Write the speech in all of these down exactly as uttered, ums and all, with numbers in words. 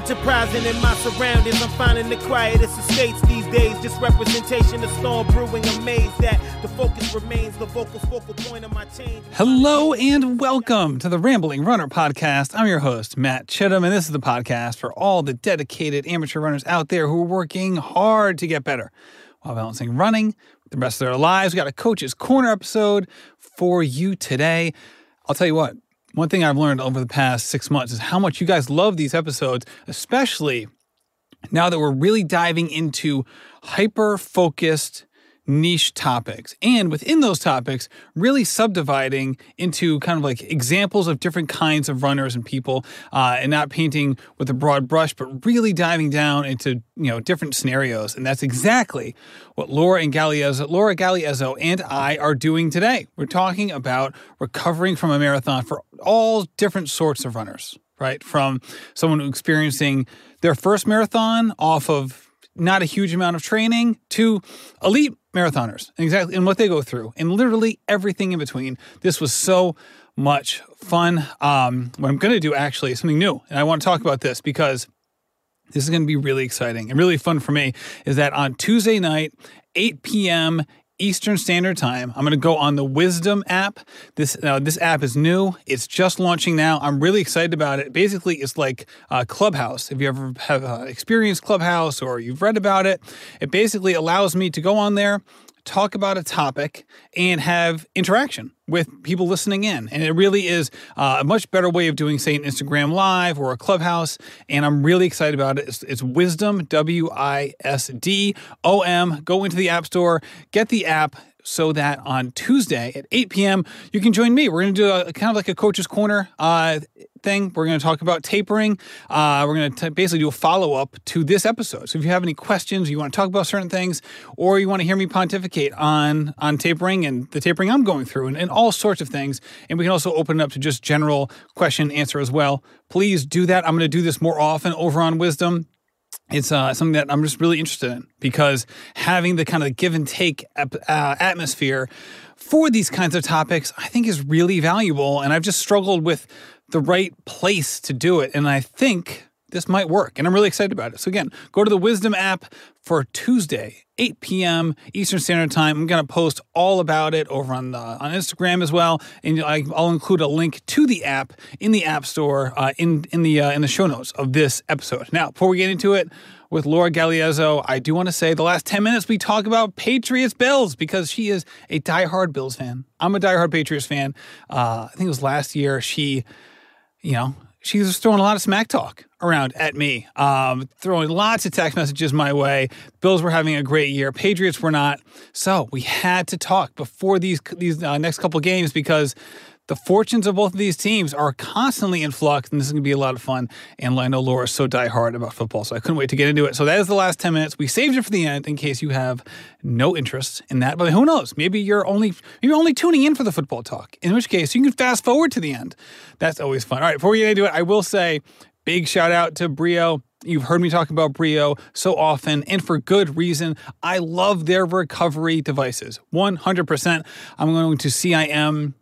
Enterprising in my surroundings, I'm finding the quietest estates these days. Just representation of storm brewing, amazed that the focus remains the vocal focal point of my change. Hello and welcome to the Rambling Runner Podcast. I'm your host, Matt Chittum, and this is the podcast for all the dedicated amateur runners out there who are working hard to get better while balancing running with the rest of their lives. We got a Coach's Corner episode for you today. I'll tell you what, one thing I've learned over the past six months is how much you guys love these episodes, especially now that we're really diving into hyper-focused niche topics. And within those topics, really subdividing into kind of like examples of different kinds of runners and people, uh, and not painting with a broad brush, but really diving down into, you know, different scenarios. And that's exactly what Laura and Galeazzo, Laura Galeazzo and I are doing today. We're talking about recovering from a marathon for all different sorts of runners, right? From someone who's experiencing their first marathon off of not a huge amount of training to elite marathoners, exactly, and what they go through, and literally everything in between. This was so much fun. Um, what I'm going to do actually is something new, and I want to talk about this because this is going to be really exciting and really fun for me, is that on Tuesday night, eight p.m. Eastern Standard Time, I'm going to go on the Wisdom app. This uh, this app is new. It's just launching now. I'm really excited about it. Basically, it's like uh, Clubhouse. If you ever have uh, experienced Clubhouse or you've read about it, it basically allows me to go on there, talk about a topic, and have interaction with people listening in. And it really is uh, a much better way of doing, say, an Instagram Live or a Clubhouse. And I'm really excited about it. It's, it's Wisdom, W I S D O M. Go into the App Store, get the app, so that on Tuesday at eight p.m., you can join me. We're going to do a kind of like a Coach's Corner uh, thing. We're going to talk about tapering. Uh, we're going to basically do a follow-up to this episode. So if you have any questions, you want to talk about certain things, or you want to hear me pontificate on, on tapering and the tapering I'm going through and, and all sorts of things, and we can also open it up to just general question and answer as well, please do that. I'm going to do this more often over on Wisdom. It's uh, something that I'm just really interested in, because having the kind of give and take ap- uh, atmosphere for these kinds of topics, I think is really valuable. And I've just struggled with the right place to do it. And I think this might work. And I'm really excited about it. So again, go to the Wisdom app for Tuesday, eight p.m. Eastern Standard Time. I'm going to post all about it over on the, on Instagram as well. And I, I'll include a link to the app in the App Store uh, in, in, the, uh, in the show notes of this episode. Now, before we get into it with Laura Galeazzo, I do want to say the last ten minutes we talk about Patriots Bills, because she is a diehard Bills fan. I'm a diehard Patriots fan. Uh, I think it was last year she, you know, she was throwing a lot of smack talk around at me, um, throwing lots of text messages my way. Bills were having a great year. Patriots were not. So we had to talk before these these uh, next couple games, because the fortunes of both of these teams are constantly in flux, and this is going to be a lot of fun. And I know Laura's so diehard about football, so I couldn't wait to get into it. So that is the last ten minutes. We saved it for the end in case you have no interest in that. But who knows? Maybe you're only you're only tuning in for the football talk, in which case you can fast forward to the end. That's always fun. All right, before we get into it, I will say big shout out to Brio. You've heard me talk about Brio so often, and for good reason. I love their recovery devices, one hundred percent. I'm going to C I M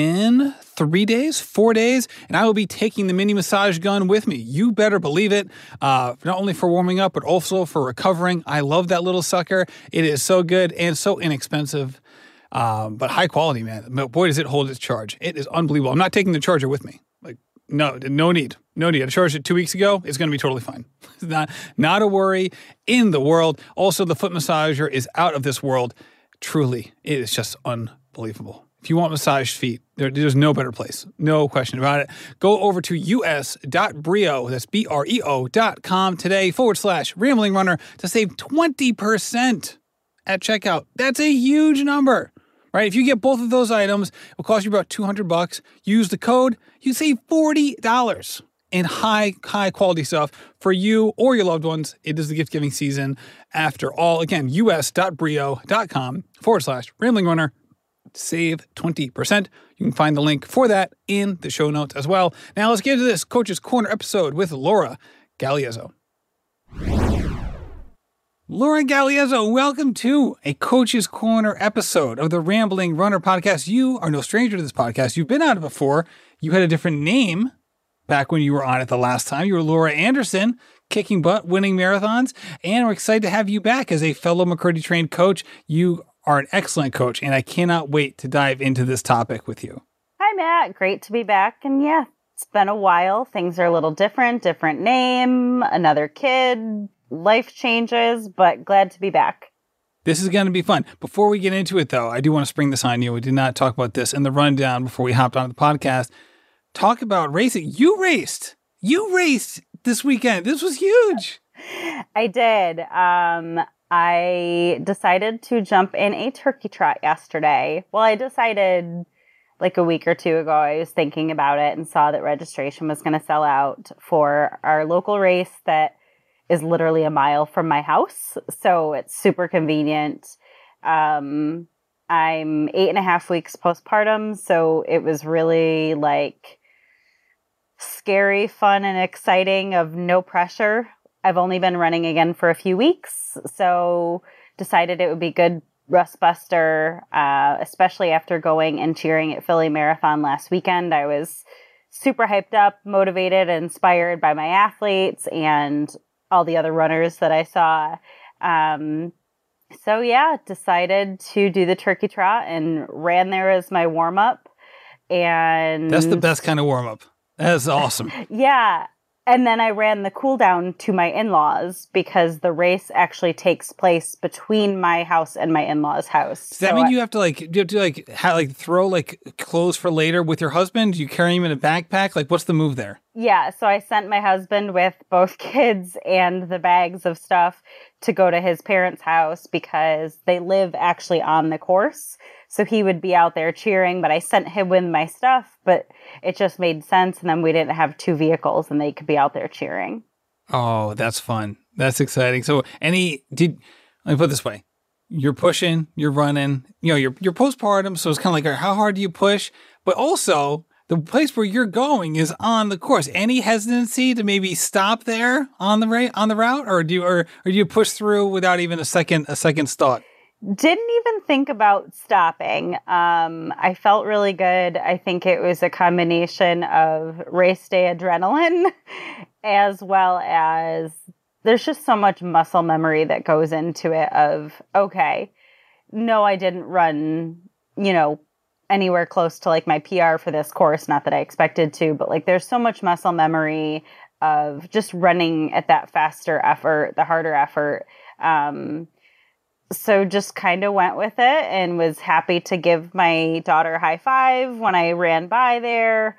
in three days, four days, and I will be taking the mini massage gun with me. You better believe it. Uh, not only for warming up, but also for recovering. I love that little sucker. It is so good and so inexpensive, um, but high quality, man. Boy, does it hold its charge. It is unbelievable. I'm not taking the charger with me. Like, no, no need. No need. I charged it two weeks ago. It's going to be totally fine. not, not a worry in the world. Also, the foot massager is out of this world. Truly, it is just unbelievable. If you want massaged feet, there, there's no better place. No question about it. Go over to us.brio, that's B R E O dot com today, forward slash Rambling Runner to save twenty percent at checkout. That's a huge number, right? If you get both of those items, it will cost you about two hundred bucks. Use the code, you save forty dollars in high, high quality stuff for you or your loved ones. It is the gift giving season after all. Again, us.brio.com forward slash Rambling Runner. Save twenty percent. You can find the link for that in the show notes as well. Now let's get into this Coach's Corner episode with Laura Galeazzo. Laura Galeazzo, welcome to a Coach's Corner episode of the Rambling Runner podcast. You are no stranger to this podcast. You've been on it before. You had a different name back when you were on it the last time. You were Laura Anderson. kicking butt, winning marathons. And we're excited to have you back as a fellow McCurdy trained coach. You are an excellent coach, and I cannot wait to dive into this topic with you. Hi, Matt. Great to be back. And yeah, it's been a while. Things are a little different, different name, another kid, life changes, but glad to be back. This is going to be fun. Before we get into it, though, I do want to spring this on you. We did not talk about this in the rundown before we hopped on the podcast. Talk about racing. You raced. You raced this weekend. This was huge. I did. Um, I decided to jump in a turkey trot yesterday. Well, I decided like a week or two ago. I was thinking about it and saw that registration was going to sell out for our local race that is literally a mile from my house. So it's super convenient. Um, I'm eight and a half weeks postpartum. So it was really like scary, fun, and exciting of no pressure. I've only been running again for a few weeks. So decided it would be good rust buster, uh, especially after going and cheering at Philly Marathon last weekend. I was super hyped up, motivated, inspired by my athletes and all the other runners that I saw. Um, so yeah, decided to do the turkey trot and ran there as my warm up. And that's the best kind of warm up. That's awesome. Yeah. And then I ran the cool down to my in-laws because the race actually takes place between my house and my in-laws' house. Does that so mean I, you have to like, do you have to like, ha- like throw like clothes for later with your husband? Do you carry him in a backpack? Like, what's the move there? Yeah. So I sent my husband with both kids and the bags of stuff to go to his parents' house because they live actually on the course. So he would be out there cheering, but I sent him with my stuff, but it just made sense. And then we didn't have two vehicles and they could be out there cheering. Oh, that's fun. That's exciting. So any, did, let me put it this way. You're pushing, you're running, you know, you're, you're postpartum. So it's kind of like, how hard do you push? But also the place where you're going is on the course. Any hesitancy to maybe stop there on the ra- on the route, or do you, or, or do you push through without even a second, a second thought? Didn't even think about stopping. Um, I felt really good. I think it was a combination of race day adrenaline as well as there's just so much muscle memory that goes into it of, okay, no, I didn't run, you know, anywhere close to like my P R for this course. Not that I expected to, but like there's so much muscle memory of just running at that faster effort, the harder effort. Um, So just kind of went with it and was happy to give my daughter a high five when I ran by there.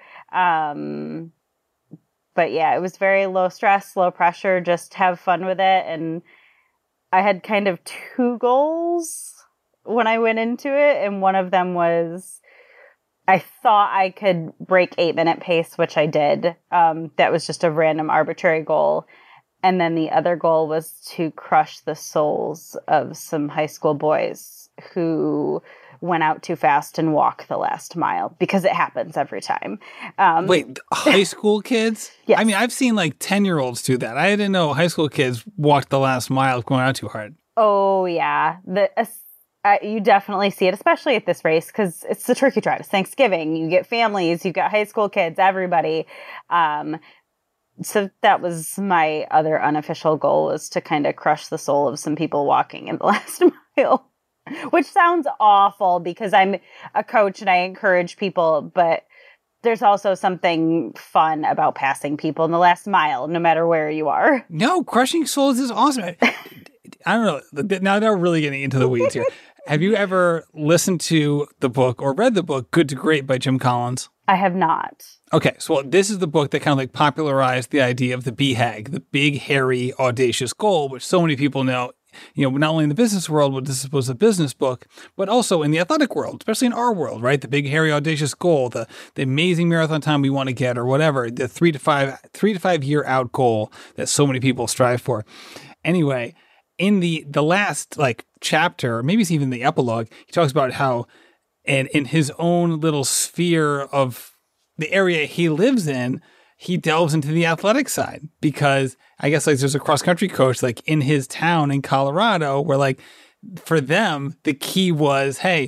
Um, but yeah, it was very low stress, low pressure, just have fun with it. And I had kind of two goals when I went into it. And one of them was I thought I could break eight minute pace, which I did. Um, that was just a random arbitrary goal. And then the other goal was to crush the souls of some high school boys who went out too fast and walked the last mile because it happens every time. Um, Wait, high school kids? Yes. I mean, I've seen like ten-year-olds do that. I didn't know high school kids walked the last mile going out too hard. Oh, yeah. The uh, you definitely see it, especially at this race because it's the turkey trot. It's Thanksgiving. You get families. You get high school kids, everybody. Um So that was my other unofficial goal, was to kind of crush the soul of some people walking in the last mile, which sounds awful because I'm a coach and I encourage people, but there's also something fun about passing people in the last mile, no matter where you are. No, crushing souls is awesome. I don't know. Now they're really getting into the weeds here. Have you ever listened to the book or read the book Good to Great by Jim Collins? I have not. Okay, so this is the book that kind of like popularized the idea of the B HAG, the big, hairy, audacious goal, which so many people know, you know, not only in the business world, but this was a business book, but also in the athletic world, especially in our world, right? The big, hairy, audacious goal, the the amazing marathon time we want to get or whatever, the three to five, three to five year out goal that so many people strive for. Anyway, in the, the last like chapter, maybe it's even the epilogue, he talks about how and in his own little sphere of the area he lives in, he delves into the athletic side because I guess like there's a cross country coach like in his town in Colorado where like for them, the key was, hey,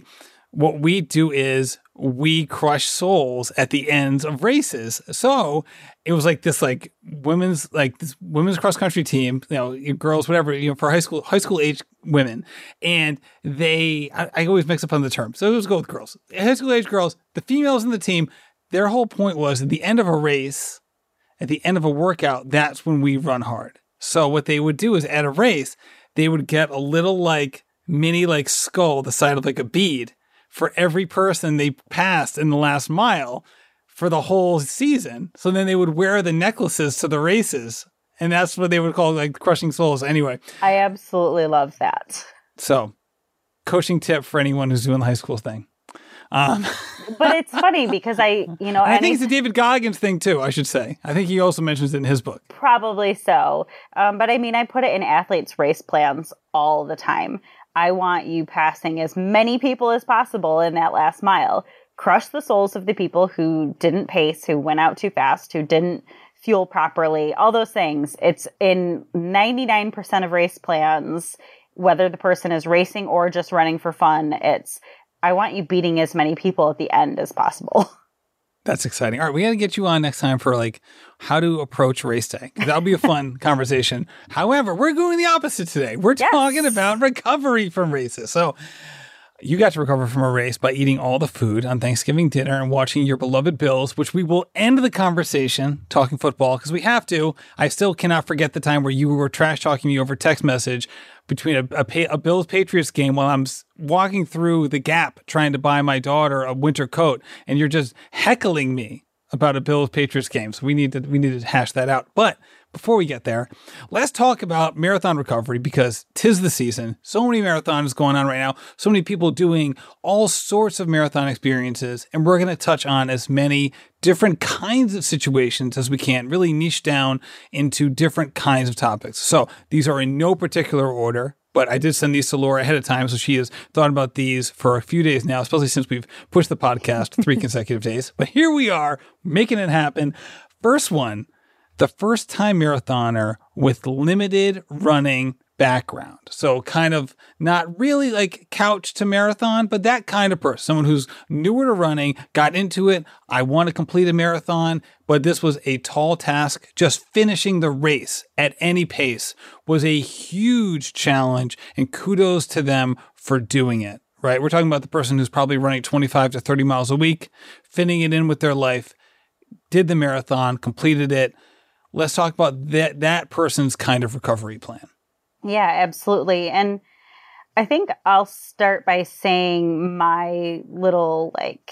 what we do is we crush souls at the ends of races. So it was like this, like women's, like this women's cross country team, you know, girls, whatever, you know, for high school, high school age women. And they, I, I always mix up on the term. So let's go with girls. High school age girls, the females in the team, their whole point was at the end of a race, at the end of a workout, that's when we run hard. So what they would do is at a race, they would get a little like mini like skull, the side of like a bead, for every person they passed in the last mile for the whole season. So then they would wear the necklaces to the races. And that's what they would call like crushing souls. Anyway. I absolutely love that. So coaching tip for anyone who's doing the high school thing. Um, but it's funny because I, you know, I any, think it's a David Goggins thing too, I should say. I think he also mentions it in his book. Probably so. Um, but I mean, I put it in athletes' race plans all the time. I want you passing as many people as possible in that last mile. Crush the souls of the people who didn't pace, who went out too fast, who didn't fuel properly, all those things. It's in ninety-nine percent of race plans, whether the person is racing or just running for fun. It's, I want you beating as many people at the end as possible. That's exciting. All right, we got to get you on next time for like how to approach race day. That'll be a fun conversation. However, we're going the opposite today. We're yes. talking about recovery from races. So you got to recover from a race by eating all the food on Thanksgiving dinner and watching your beloved Bills, which we will end the conversation talking football because we have to. I still cannot forget the time where you were trash talking me over text message between a, a, a Bills Patriots game while I'm walking through the Gap trying to buy my daughter a winter coat, and you're just heckling me about a Bills Patriots game. So we need to we need to hash that out. But before we get there, let's talk about marathon recovery because 'tis the season. So many marathons going on right now. So many people doing all sorts of marathon experiences, and we're going to touch on as many different kinds of situations as we can, really niche down into different kinds of topics. So these are in no particular order, but I did send these to Laura ahead of time, so she has thought about these for a few days now, especially since we've pushed the podcast three consecutive days. But here we are, making it happen. First one, the first-time marathoner with limited running background. So kind of not really like couch to marathon, but that kind of person, someone who's newer to running, got into it. I want to complete a marathon, but this was a tall task. Just finishing the race at any pace was a huge challenge, and kudos to them for doing it, right? We're talking about the person who's probably running twenty-five to thirty miles a week, fitting it in with their life, did the marathon, completed it. Let's talk about that, that person's kind of recovery plan. Yeah, absolutely. And I think I'll start by saying my little, like,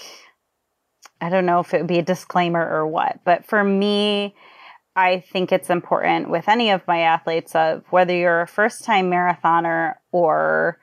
I don't know if it would be a disclaimer or what, but for me, I think it's important with any of my athletes of whether you're a first-time marathoner or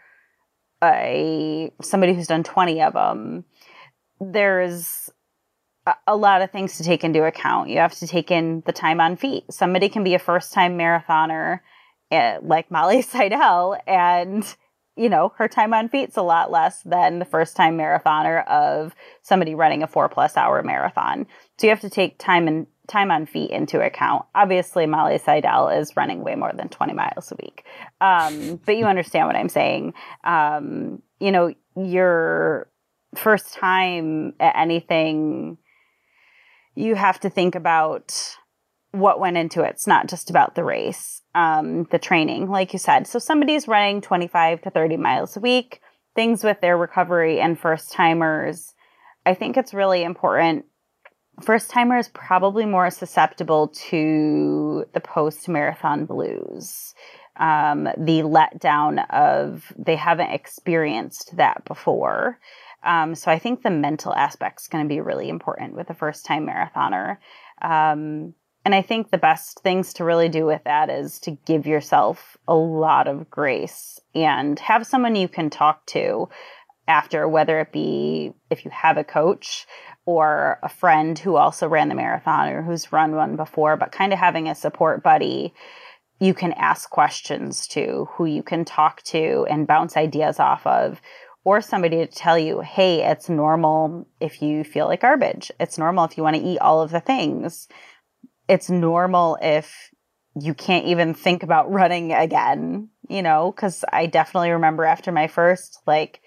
a somebody who's done twenty of them, there's a lot of things to take into account. You have to take in the time on feet. Somebody can be a first-time marathoner uh, like Molly Seidel, and, you know, her time on feet's a lot less than the first-time marathoner of somebody running a four-plus hour marathon. So you have to take time and time on feet into account. Obviously, Molly Seidel is running way more than twenty miles a week. Um, but you understand what I'm saying. Um, you know, your first time at anything, you have to think about what went into it. It's not just about the race, um, the training, like you said. So somebody's running twenty-five to thirty miles a week, things with their recovery and first timers. I think it's really important. First timers probably more susceptible to the post-marathon blues, um, the letdown of they haven't experienced that before. Um, so I think the mental aspect is going to be really important with a first-time marathoner. Um, and I think the best things to really do with that is to give yourself a lot of grace and have someone you can talk to after, whether it be if you have a coach or a friend who also ran the marathon or who's run one before, but kind of having a support buddy you can ask questions to, who you can talk to and bounce ideas off of. Or somebody to tell you, hey, it's normal if you feel like garbage. It's normal if you want to eat all of the things. It's normal if you can't even think about running again, you know, because I definitely remember after my first, like,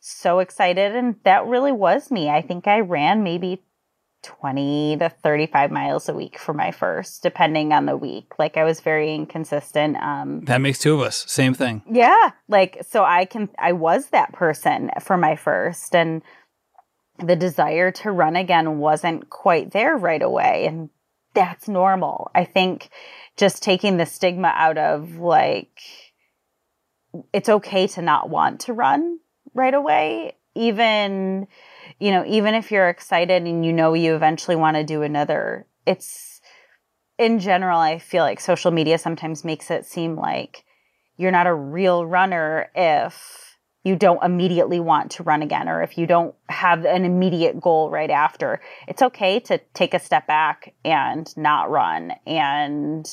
so excited. And that really was me. I think I ran maybe twenty to thirty-five miles a week for my first, depending on the week. Like I was very inconsistent. Um, that makes two of us. Same thing. Yeah. Like, so I can, I was that person for my first, and the desire to run again wasn't quite there right away. And that's normal. I think just taking the stigma out of like, it's okay to not want to run right away. Even, you know, even if you're excited and you know you eventually want to do another, it's, in general, I feel like social media sometimes makes it seem like you're not a real runner if you don't immediately want to run again, or if you don't have an immediate goal right after. It's okay to take a step back and not run and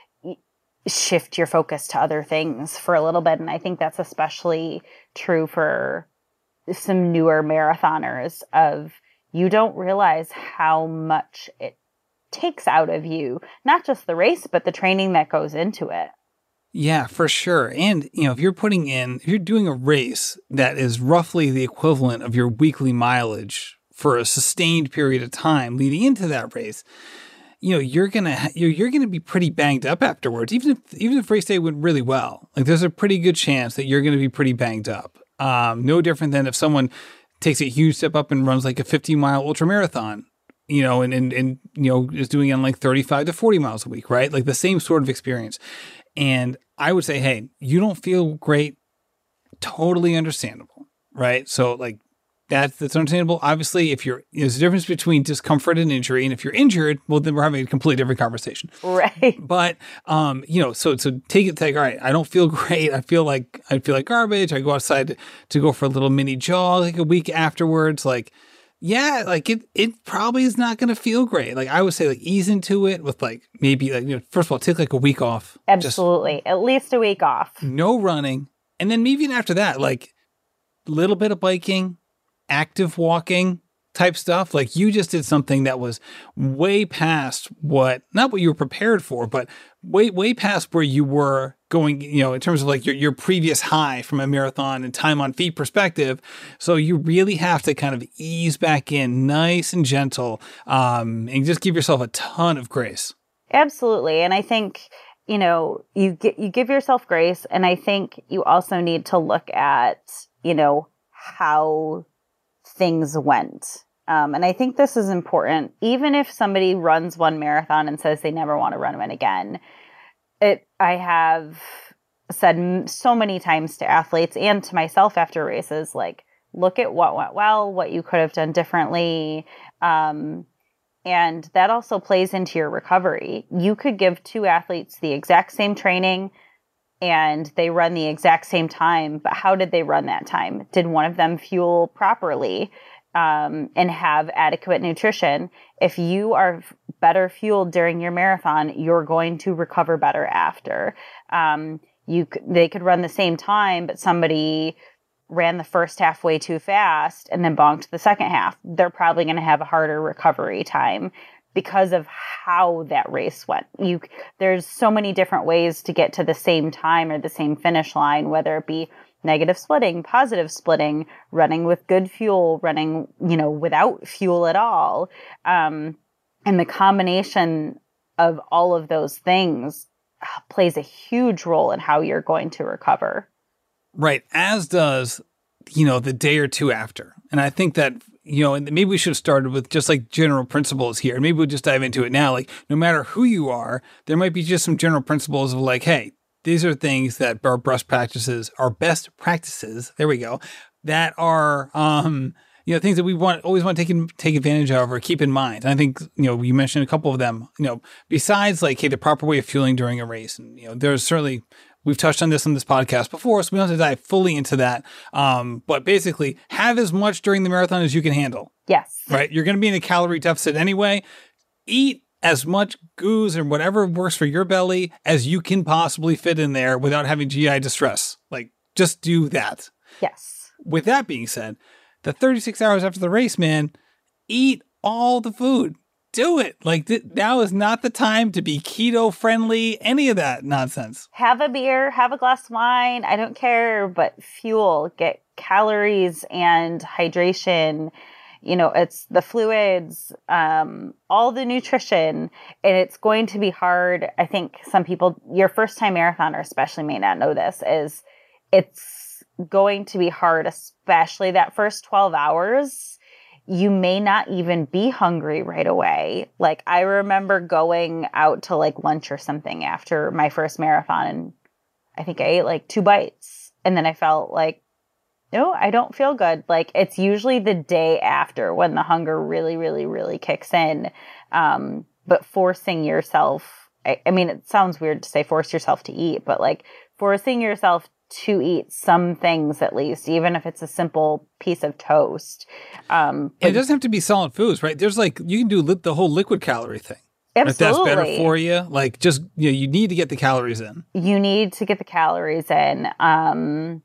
shift your focus to other things for a little bit. And I think that's especially true for some newer marathoners. Of you don't realize how much it takes out of you, not just the race, but the training that goes into it. Yeah, for sure. And, you know, if you're putting in, if you're doing a race that is roughly the equivalent of your weekly mileage for a sustained period of time leading into that race, you know, you're going to, you're, you're going to be pretty banged up afterwards. Even if, even if race day went really well, like there's a pretty good chance that you're going to be pretty banged up. Um, no different than if someone takes a huge step up and runs like a fifty mile ultra marathon, you know, and, and, and, you know, is doing it on like thirty-five to forty miles a week, right? Like the same sort of experience. And I would say, hey, you don't feel great. Totally understandable, right? So like that's, that's understandable. Obviously, if you're, there's a difference between discomfort and injury. And if you're injured, well, then we're having a completely different conversation. Right. But, um, you know, so, so take it, take, all right, I don't feel great. I feel like, I feel like garbage. I go outside to, to go for a little mini jog like a week afterwards. Like, yeah, like it, it probably is not going to feel great. Like I would say like ease into it with like maybe like, you know, first of all, take like a week off. Absolutely. Just at least a week off. No running. And then maybe even after that, like a little bit of biking, active walking type stuff. Like you just did something that was way past what, not what you were prepared for, but way, way past where you were going, you know, in terms of like your, your previous high from a marathon and time on feet perspective. So you really have to kind of ease back in nice and gentle, um, and just give yourself a ton of grace. Absolutely. And I think, you know, you get, you give yourself grace. And I think you also need to look at, you know, how things went. Um, and I think this is important. Even if somebody runs one marathon and says they never want to run one again, it, I have said so many times to athletes and to myself after races, like, look at what went well, what you could have done differently. Um, and that also plays into your recovery. You could give two athletes the exact same training and they run the exact same time, but how did they run that time? Did one of them fuel properly? Um, and have adequate nutrition? If you are better fueled during your marathon, you're going to recover better after. Um, you they could run the same time, but somebody ran the first half way too fast and then bonked the second half. They're probably going to have a harder recovery time because of how that race went. You there's so many different ways to get to the same time or the same finish line, whether it be negative splitting, positive splitting, running with good fuel, running, you know, without fuel at all. Um, and the combination of all of those things plays a huge role in how you're going to recover. Right. As does, you know, the day or two after. And I think that, you know, and maybe we should have started with just like general principles here. Maybe we'll just dive into it now. Like no matter who you are, there might be just some general principles of like, hey, these are things that are best practices, are best practices. There we go. That are, um, you know, things that we want always want to take in, take advantage of or keep in mind. And I think, you know, you mentioned a couple of them. You know, besides like, hey, the proper way of fueling during a race, and you know, there's certainly we've touched on this on this podcast before, so we don't have to dive fully into that. Um, but basically, have as much during the marathon as you can handle. Yes. Right. You're going to be in a calorie deficit anyway. Eat as much goose or whatever works for your belly as you can possibly fit in there without having G I distress. Like, just do that. Yes. With that being said, the thirty-six hours after the race, man, eat all the food. Do it. Like, th- now is not the time to be keto friendly, any of that nonsense. Have a beer, have a glass of wine. I don't care, but fuel, get calories and hydration, you know, it's the fluids, um, all the nutrition, and it's going to be hard. I think some people, your first time marathoner especially may not know this, is it's going to be hard, especially that first twelve hours. You may not even be hungry right away. Like, I remember going out to like lunch or something after my first marathon, and I think I ate like two bites, and then I felt like, no, I don't feel good. Like, it's usually the day after when the hunger really, really, really kicks in. Um, but forcing yourself, I, I mean, it sounds weird to say force yourself to eat, but like forcing yourself to eat some things at least, even if it's a simple piece of toast. Um, it doesn't have to be solid foods, right? There's like, you can do li- the whole liquid calorie thing. Absolutely. If that's better for you. Like, just, you know, you need to get the calories in. You need to get the calories in. Um,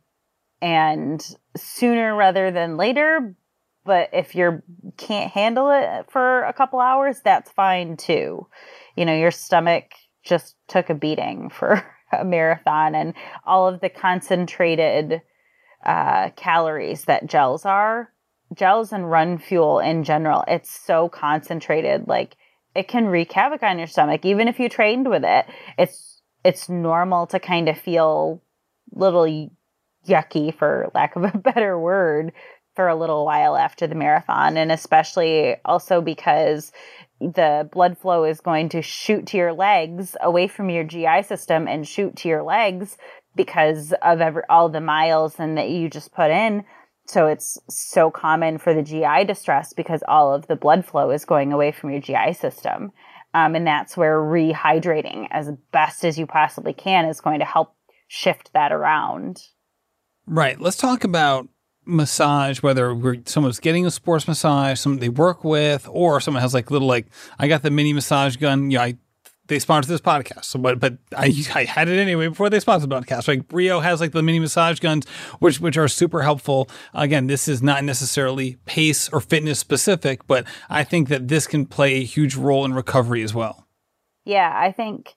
and sooner rather than later. But if you can't handle it for a couple hours, that's fine too. You know, your stomach just took a beating for a marathon, and all of the concentrated uh, calories that gels are, gels and run fuel in general, it's so concentrated. Like, it can wreak havoc on your stomach, even if you trained with it. It's it's normal to kind of feel little yucky, for lack of a better word, for a little while after the marathon. And especially also because the blood flow is going to shoot to your legs away from your G I system and shoot to your legs because of every, all the miles and that you just put in. So it's so common for the G I distress because all of the blood flow is going away from your G I system. Um, and that's where rehydrating as best as you possibly can is going to help shift that around. Right. Let's talk about massage, whether we're, someone's getting a sports massage, someone they work with, or someone has like little, like, I got the mini massage gun. Yeah, I, they sponsored this podcast, so, but but I, I had it anyway before they sponsored the podcast. Like, Brio has like the mini massage guns, which which are super helpful. Again, this is not necessarily pace or fitness specific, but I think that this can play a huge role in recovery as well. Yeah, I think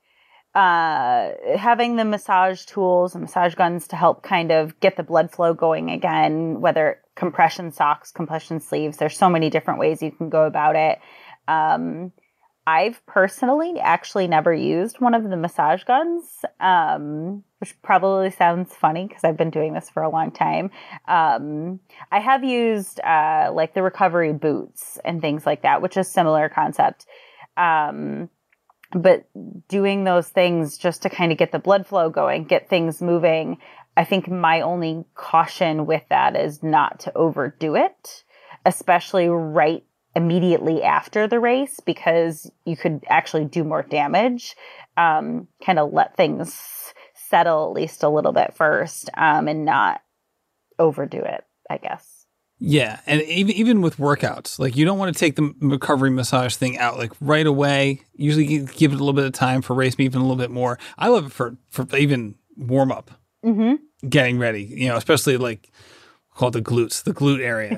uh, having the massage tools and massage guns to help kind of get the blood flow going again, whether compression socks, compression sleeves, there's so many different ways you can go about it. Um, I've personally actually never used one of the massage guns, um, which probably sounds funny because I've been doing this for a long time. Um, I have used uh, like the recovery boots and things like that, which is similar concept. Um, But doing those things just to kind of get the blood flow going, get things moving, I think my only caution with that is not to overdo it, especially right immediately after the race, because you could actually do more damage. Um, kind of let things settle at least a little bit first, um, and not overdo it, I guess. Yeah, and even even with workouts, like, you don't want to take the recovery massage thing out like right away. Usually give it a little bit of time for race, maybe even a little bit more. I love it for, for even warm up, mm-hmm. getting ready, you know, especially like called the glutes, the glute area.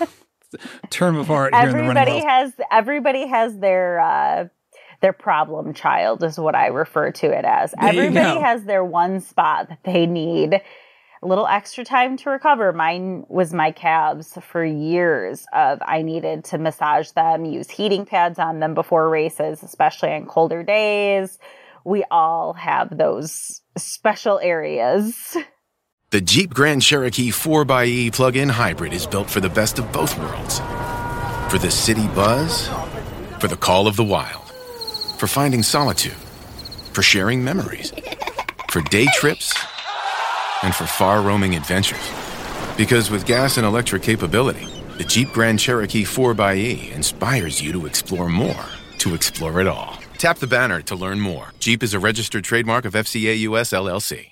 Term of art here in the running Everybody world. has everybody has their uh, their problem child is what I refer to it as. There Everybody has their one spot that they need a little extra time to recover. Mine was my calves for years of I needed to massage them, use heating pads on them before races, especially on colder days. We all have those special areas. The Jeep Grand Cherokee four by E plug-in hybrid is built for the best of both worlds. For the city buzz, for the call of the wild, for finding solitude, for sharing memories, for day trips, and for far-roaming adventures. Because with gas and electric capability, the Jeep Grand Cherokee four by E inspires you to explore more, to explore it all. Tap the banner to learn more. Jeep is a registered trademark of F C A U S L L C.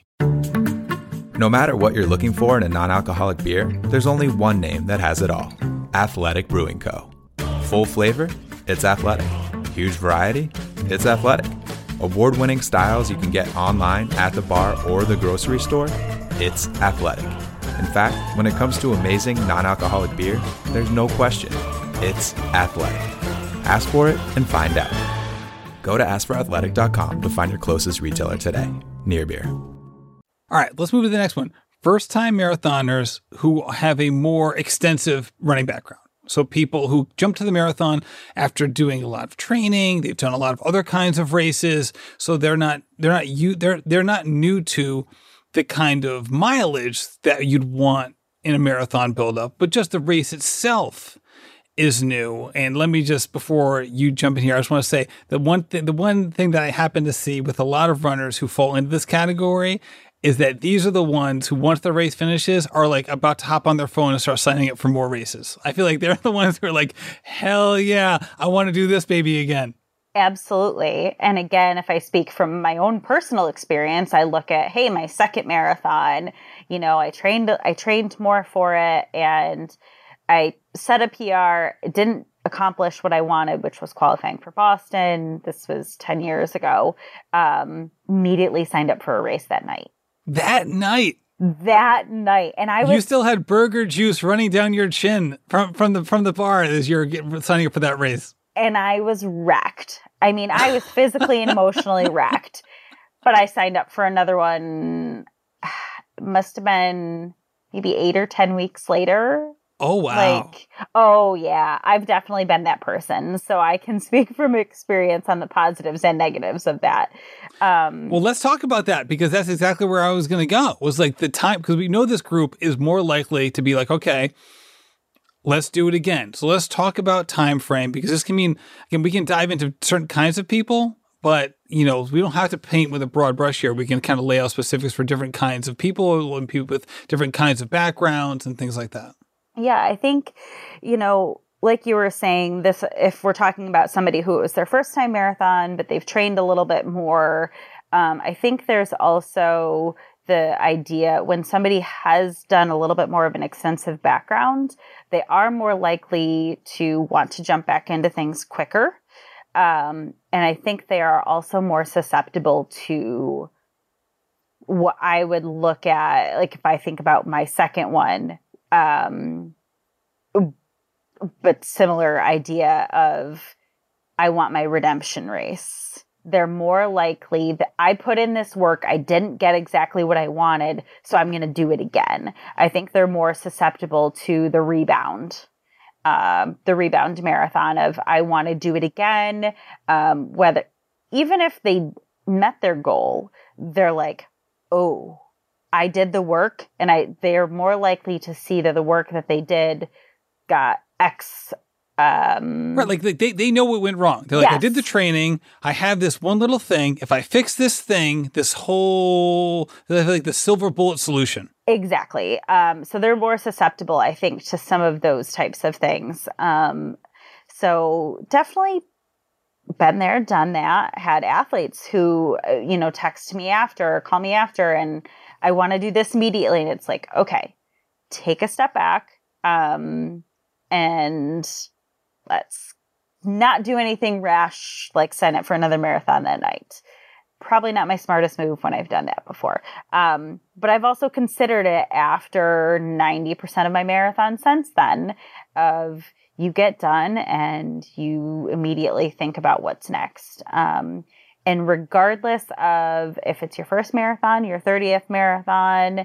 No matter what you're looking for in a non-alcoholic beer, there's only one name that has it all. Athletic Brewing Co. Full flavor? It's athletic. Huge variety? It's athletic. Award-winning styles you can get online, at the bar, or the grocery store? It's athletic. In fact, when it comes to amazing non-alcoholic beer, there's no question. It's athletic. Ask for it and find out. Go to ask for athletic dot com to find your closest retailer today. Near Beer. All right, let's move to the next one. first-time marathoners who have a more extensive running background. So people who jump to the marathon after doing a lot of training, they've done a lot of other kinds of races, so they're not they're not you they're they're not new to the kind of mileage that you'd want in a marathon buildup, but just the race itself is new. And let me just, before you jump in here, I just want to say the one thing, the one thing that I happen to see with a lot of runners who fall into this category is that these are the ones who, once the race finishes, are like about to hop on their phone and start signing up for more races. I feel like they're the ones who are like, hell yeah, I want to do this baby again. Absolutely. And again, if I speak from my own personal experience, I look at, hey, my second marathon, you know, I trained, I trained more for it and I set a P R, didn't accomplish what I wanted, which was qualifying for Boston. This was ten years ago. Um, immediately signed up for a race that night. That night? That night. And I was... You still had burger juice running down your chin from, from the from the bar as you're getting, signing up for that race. And I was wrecked. I mean, I was physically and emotionally wrecked. But I signed up for another one. Must have been maybe eight or ten weeks later. Oh, wow. Like, oh, yeah. I've definitely been that person. So I can speak from experience on the positives and negatives of that. Um, well, let's talk about that, because that's exactly where I was going to go. Was like the time, because we know this group is more likely to be like, okay, let's do it again. So let's talk about time frame, because this can mean, again, we can dive into certain kinds of people, but, you know, we don't have to paint with a broad brush here. We can kind of lay out specifics for different kinds of people and people with different kinds of backgrounds and things like that. Yeah, I think, you know, like you were saying, this, if we're talking about somebody who it was their first time marathon, but they've trained a little bit more, um, I think there's also the idea when somebody has done a little bit more of an extensive background, they are more likely to want to jump back into things quicker. Um, and I think they are also more susceptible to what I would look at, like if I think about my second one, um, but similar idea of I want my redemption race. They're more likely that I put in this work, I didn't get exactly what I wanted, so I'm going to do it again. I think they're more susceptible to the rebound. Um, the rebound marathon of I want to do it again. Um, whether even if they met their goal, they're like, oh, I did the work, and I they're more likely to see that the work that they did got X. Um, right, like they they know what went wrong. They're like, yes. I did the training. I have this one little thing. If I fix this thing, this whole like the silver bullet solution. Exactly. Um, so they're more susceptible, I think, to some of those types of things. Um, so definitely been there, done that. Had athletes who, uh, you know, text me after or call me after, and I want to do this immediately. And it's like, okay, take a step back, um, and let's not do anything rash, like sign up for another marathon that night. Probably not my smartest move when I've done that before. Um, but I've also considered it after ninety percent of my marathon since then of you get done and you immediately think about what's next. Um, and regardless of if it's your first marathon, your thirtieth marathon,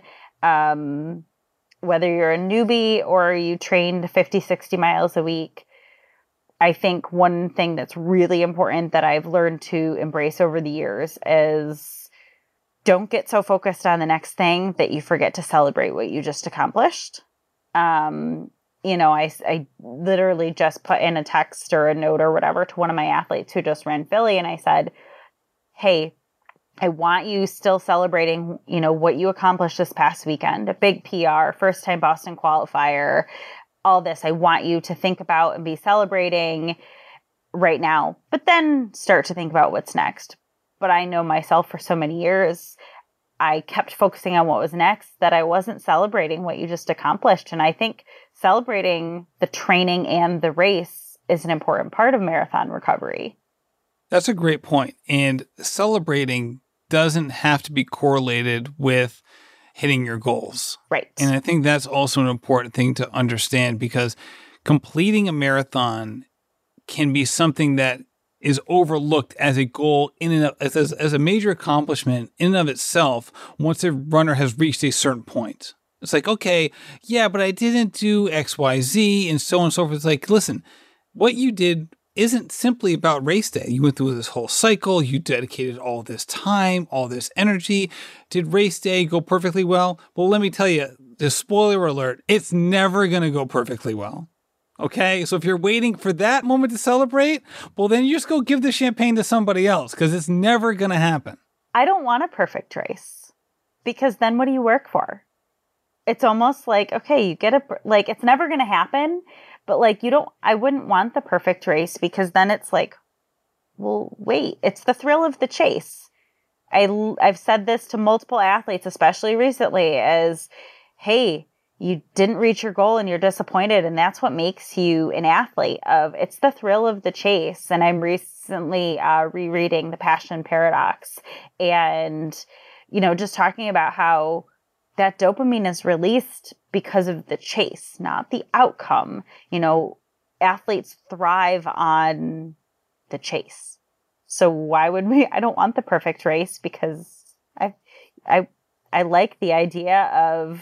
um, whether you're a newbie or you trained fifty, sixty miles a week, I think one thing that's really important that I've learned to embrace over the years is don't get so focused on the next thing that you forget to celebrate what you just accomplished. Um, you know, I, I literally just put in a text or a note or whatever to one of my athletes who just ran Philly. And I said, hey, I want you still celebrating, you know, what you accomplished this past weekend, a big P R, first time Boston qualifier, all this. I want you to think about and be celebrating right now, but then start to think about what's next. But I know myself for so many years, I kept focusing on what was next that I wasn't celebrating what you just accomplished. And I think celebrating the training and the race is an important part of marathon recovery. That's a great point. And celebrating doesn't have to be correlated with hitting your goals. Right. And I think that's also an important thing to understand, because completing a marathon can be something that is overlooked as a goal in and of, as, as a major accomplishment in and of itself once a runner has reached a certain point. It's like, okay, yeah, but I didn't do X, Y, Z, and so on and so forth. It's like, listen, what you did isn't simply about race day. You went through this whole cycle. You dedicated all this time, all this energy. Did race day go perfectly well? Well, let me tell you, the spoiler alert, it's never going to go perfectly well. Okay, so if you're waiting for that moment to celebrate, well, then you just go give the champagne to somebody else because it's never going to happen. I don't want a perfect race because then what do you work for? It's almost like, okay, you get a, like, it's never going to happen, but like, you don't, I wouldn't want the perfect race because then it's like, well, wait, it's the thrill of the chase. I, I've said this to multiple athletes, especially recently, as, hey, you didn't reach your goal and you're disappointed. And that's what makes you an athlete of it's the thrill of the chase. And I'm recently uh, rereading The Passion Paradox and, you know, just talking about how that dopamine is released because of the chase, not the outcome. You know, athletes thrive on the chase. So why would we, I don't want the perfect race because I, I, I like the idea of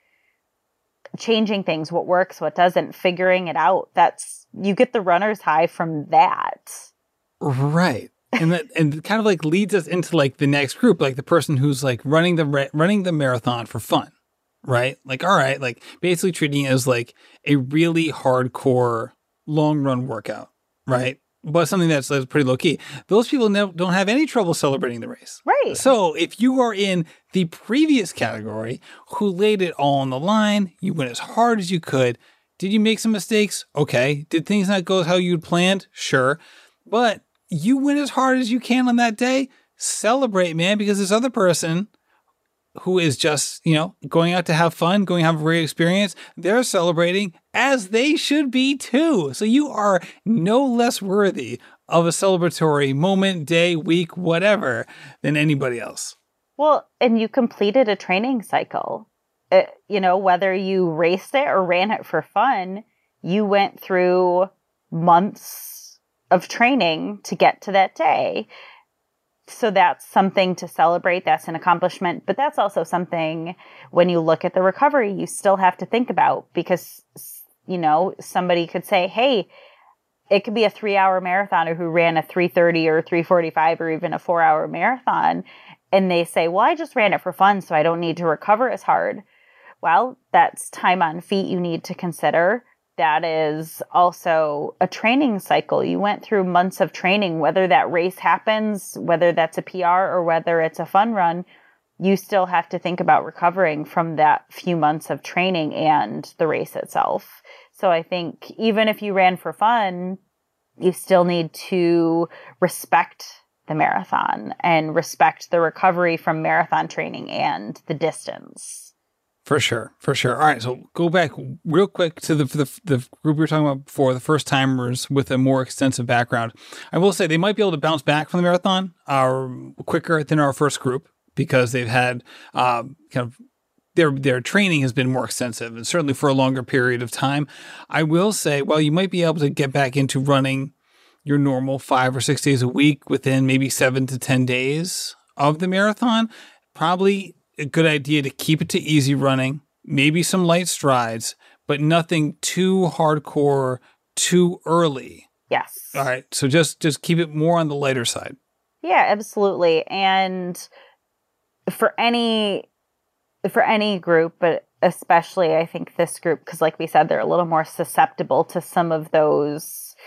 changing things, what works, what doesn't, figuring it out. That's, you get the runner's high from that. Right. And that, and kind of like leads us into like the next group, like the person who's like running the, running the marathon for fun, right? Like, all right, like basically treating it as like a really hardcore long run workout, right? But something that's, that's pretty low key. Those people ne- don't have any trouble celebrating the race. Right. So if you are in the previous category who laid it all on the line, you went as hard as you could. Did you make some mistakes? Okay. Did things not go how you'd planned? Sure. But you went as hard as you can on that day. Celebrate, man, because this other person who is just, you know, going out to have fun, going to have a great experience, they're celebrating as they should be too. So you are no less worthy of a celebratory moment, day, week, whatever, than anybody else. Well, and you completed a training cycle. It, you know, whether you raced it or ran it for fun, you went through months of training to get to that day. So that's something to celebrate. That's an accomplishment. But that's also something when you look at the recovery, you still have to think about because, you know, somebody could say, hey, it could be a three hour marathoner who ran a three thirty or three forty-five or even a four hour marathon. And they say, well, I just ran it for fun, so I don't need to recover as hard. Well, that's time on feet you need to consider. That is also a training cycle. You went through months of training, whether that race happens, whether that's a P R or whether it's a fun run, you still have to think about recovering from that few months of training and the race itself. So I think even if you ran for fun, you still need to respect the marathon and respect the recovery from marathon training and the distance. For sure, for sure. All right, so go back real quick to the, the the group we were talking about before, the first timers with a more extensive background. I will say they might be able to bounce back from the marathon uh, quicker than our first group because they've had uh, kind of their their training has been more extensive and certainly for a longer period of time. I will say, well, you might be able to get back into running your normal five or six days a week within maybe seven to ten days of the marathon. Probably a good idea to keep it to easy running, maybe some light strides, but nothing too hardcore too early. Yes. All right. So just, just keep it more on the lighter side. Yeah, absolutely. And for any, for any group, but especially I think this group, because like we said, they're a little more susceptible to some of those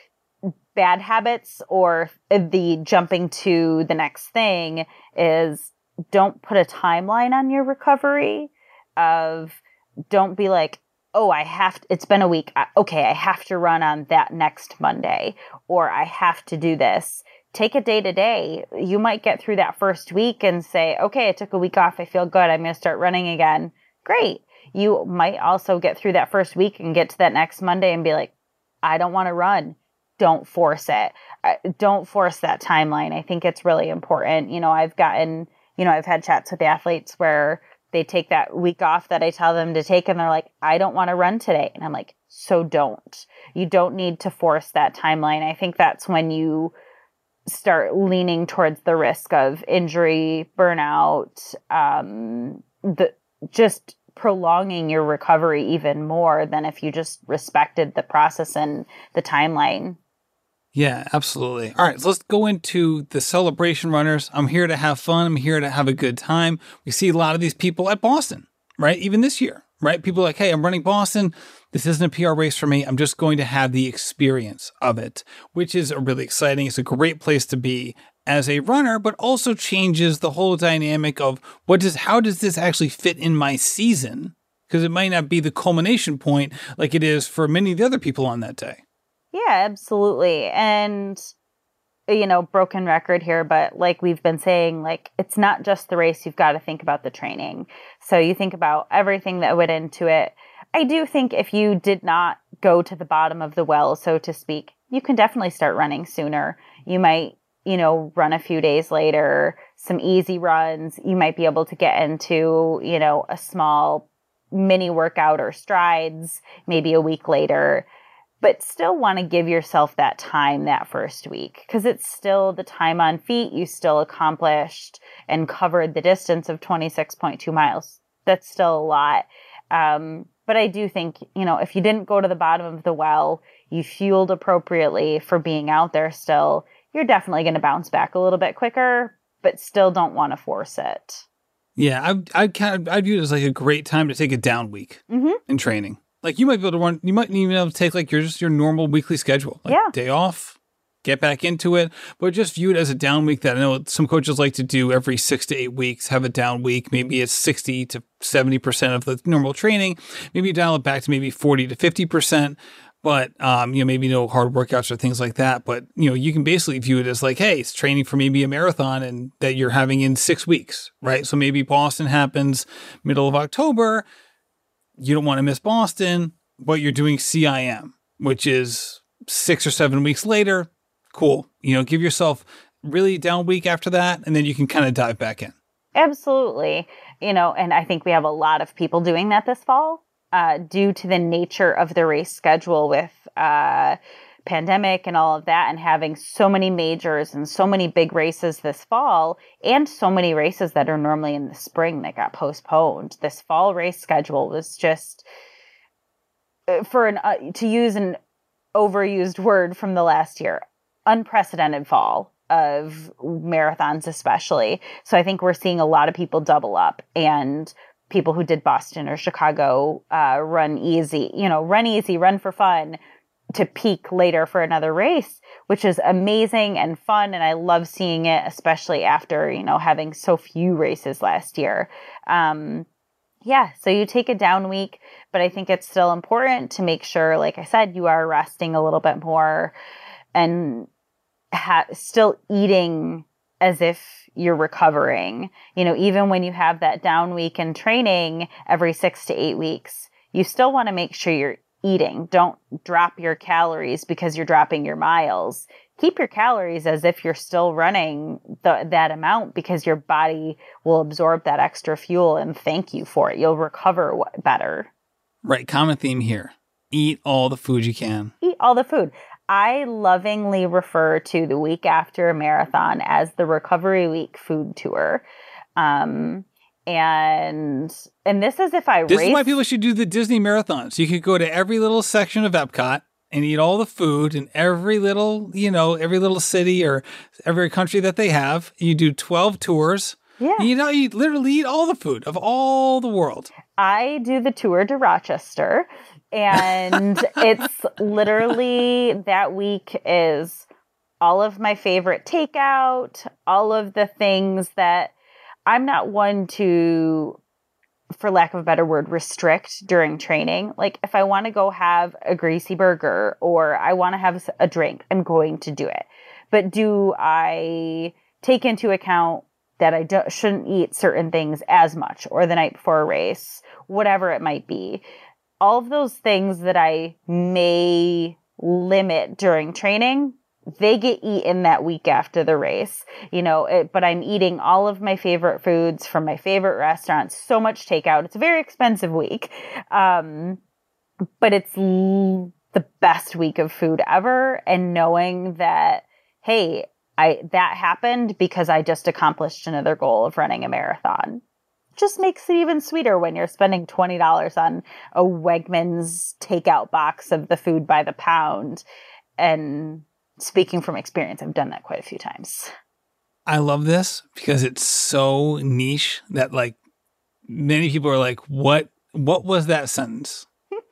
bad habits or the jumping to the next thing is don't put a timeline on your recovery of don't be like, oh, I have to, it's been a week. Okay, I have to run on that next Monday or I have to do this. Take it day to day. You might get through that first week and say, okay, I took a week off. I feel good. I'm going to start running again. Great. You might also get through that first week and get to that next Monday and be like, I don't want to run. Don't force it. Don't force that timeline. I think it's really important. You know, I've gotten, you know, I've had chats with the athletes where they take that week off that I tell them to take and they're like, I don't want to run today. And I'm like, so don't. You don't need to force that timeline. I think that's when you start leaning towards the risk of injury, burnout, um, the just prolonging your recovery even more than if you just respected the process and the timeline. Yeah, absolutely. All right, so let's go into the celebration runners. I'm here to have fun. I'm here to have a good time. We see a lot of these people at Boston, right? Even this year, right? People are like, hey, I'm running Boston. This isn't a P R race for me. I'm just going to have the experience of it, which is really exciting. It's a great place to be as a runner, but also changes the whole dynamic of what does, how does this actually fit in my season? Because it might not be the culmination point like it is for many of the other people on that day. Yeah, absolutely. And, you know, broken record here, but like we've been saying, like, it's not just the race. You've got to think about the training. So you think about everything that went into it. I do think if you did not go to the bottom of the well, so to speak, you can definitely start running sooner. You might, you know, run a few days later, some easy runs. You might be able to get into, you know, a small mini workout or strides, maybe a week later. But still want to give yourself that time that first week because it's still the time on feet. You still accomplished and covered the distance of twenty-six point two miles. That's still a lot. Um, but I do think, you know, if you didn't go to the bottom of the well, you fueled appropriately for being out there still, you're definitely going to bounce back a little bit quicker, but still don't want to force it. Yeah, I I kind of I view it as like a great time to take a down week mm-hmm. in training. Like you might be able to run, you might even be able to take like your just your normal weekly schedule, like yeah. day off, get back into it, but just view it as a down week that I know some coaches like to do every six to eight weeks, have a down week. Maybe it's sixty to seventy percent of the normal training. Maybe you dial it back to maybe forty to fifty percent, but, um, you know, maybe no hard workouts or things like that. But, you know, you can basically view it as like, hey, it's training for maybe a marathon and that you're having in six weeks, right? So maybe Boston happens middle of October. You don't want to miss Boston, but you're doing C I M, which is six or seven weeks later. Cool. You know, give yourself really down week after that, and then you can kind of dive back in. Absolutely. You know, and I think we have a lot of people doing that this fall uh, due to the nature of the race schedule with uh, pandemic and all of that, and having so many majors and so many big races this fall, and so many races that are normally in the spring that got postponed. This fall race schedule was just, for an uh, to use an overused word from the last year, unprecedented fall of marathons especially. So I think we're seeing a lot of people double up, and people who did Boston or Chicago uh, run easy, you know, run easy, run for fun, to peak later for another race, which is amazing and fun. And I love seeing it, especially after, you know, having so few races last year. Um, yeah, so you take a down week, but I think it's still important to make sure, like I said, you are resting a little bit more and ha- still eating as if you're recovering. You know, even when you have that down week in training every six to eight weeks, you still want to make sure you're eating. Don't drop your calories because you're dropping your miles. Keep your calories as if you're still running the, that amount, because your body will absorb that extra fuel and thank you for it. You'll recover better. Right. Common theme here. Eat all the food you can. Eat all the food. I lovingly refer to the week after a marathon as the recovery week food tour. Um, And and this is if I This race. is why people should do the Disney marathons. You could go to every little section of Epcot and eat all the food in every little, you know, every little city or every country that they have. You do twelve tours. Yeah. You know, you literally eat all the food of all the world. I do the tour to Rochester, and it's literally that week is all of my favorite takeout, all of the things that I'm not one to, for lack of a better word, restrict during training. Like if I want to go have a greasy burger or I want to have a drink, I'm going to do it. But do I take into account that I don't, shouldn't eat certain things as much, or the night before a race, whatever it might be? All of those things that I may limit during training, they get eaten that week after the race, you know, it, but I'm eating all of my favorite foods from my favorite restaurants, so much takeout. It's a very expensive week. Um, but it's l- the best week of food ever. And knowing that, hey, I that happened because I just accomplished another goal of running a marathon. Just makes it even sweeter when you're spending twenty dollars on a Wegmans takeout box of the food by the pound. And speaking from experience, I've done that quite a few times. I love this because it's so niche that like many people are like, what, what was that sentence?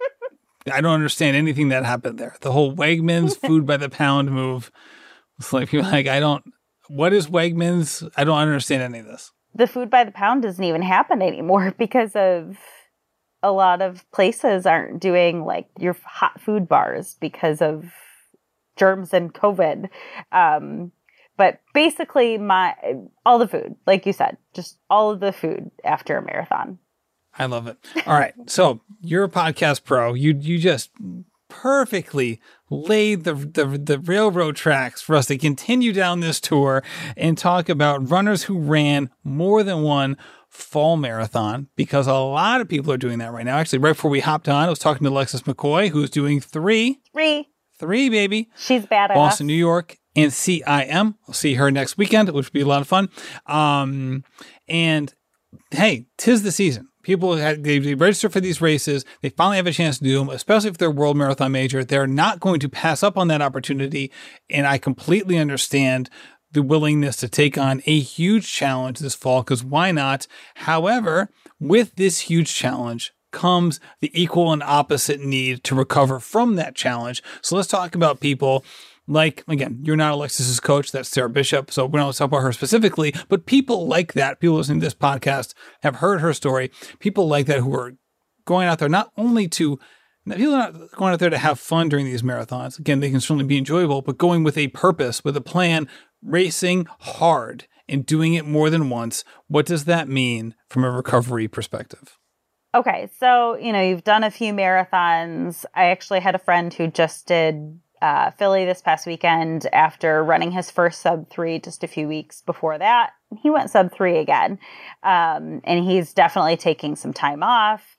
I don't understand anything that happened there. The whole Wegmans food by the pound move. It's like people are like, I don't, what is Wegmans? I don't understand any of this. The food by the pound doesn't even happen anymore because of a lot of places aren't doing like your hot food bars because of germs and COVID. Um, but basically my, all the food, like you said, just all of the food after a marathon. I love it. All right. So you're a podcast pro. You, you just perfectly laid the, the the railroad tracks for us to continue down this tour and talk about runners who ran more than one fall marathon, because a lot of people are doing that right now. Actually, right before we hopped on, I was talking to Alexis McCoy, who's doing three. Three. Three, baby. She's badass. Boston, New York, and C I M. We'll see her next weekend, which will be a lot of fun. Um, and hey, 'tis the season. People, have, they, they register for these races. They finally have a chance to do them, especially if they're a world marathon major. They're not going to pass up on that opportunity. And I completely understand the willingness to take on a huge challenge this fall, because why not? However, with this huge challenge comes the equal and opposite need to recover from that challenge. So let's talk about people like, again, you're not Alexis's coach, that's Sarah Bishop, so we don't talk about her specifically, but people like that, people listening to this podcast have heard her story, people like that who are going out there not only to, people are not going out there to have fun during these marathons, again, they can certainly be enjoyable, but going with a purpose, with a plan, racing hard, and doing it more than once. What does that mean from a recovery perspective? Okay, so, you know, you've done a few marathons. I actually had a friend who just did Uh, Philly this past weekend after running his first sub three just a few weeks before that. He went sub three again. Um, and he's definitely taking some time off.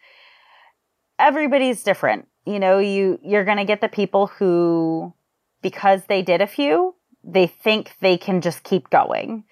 Everybody's different. You know, you, you're going to get the people who, because they did a few, they think they can just keep going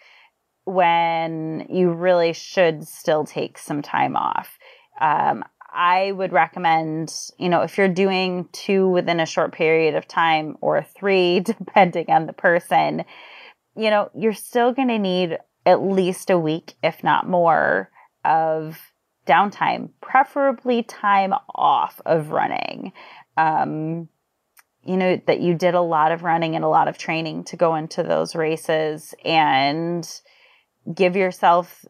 when you really should still take some time off. Um, I would recommend, you know, if you're doing two within a short period of time or three, depending on the person, you know, you're still going to need at least a week, if not more, of downtime, preferably time off of running. Um, you know, that you did a lot of running and a lot of training to go into those races, and give yourself,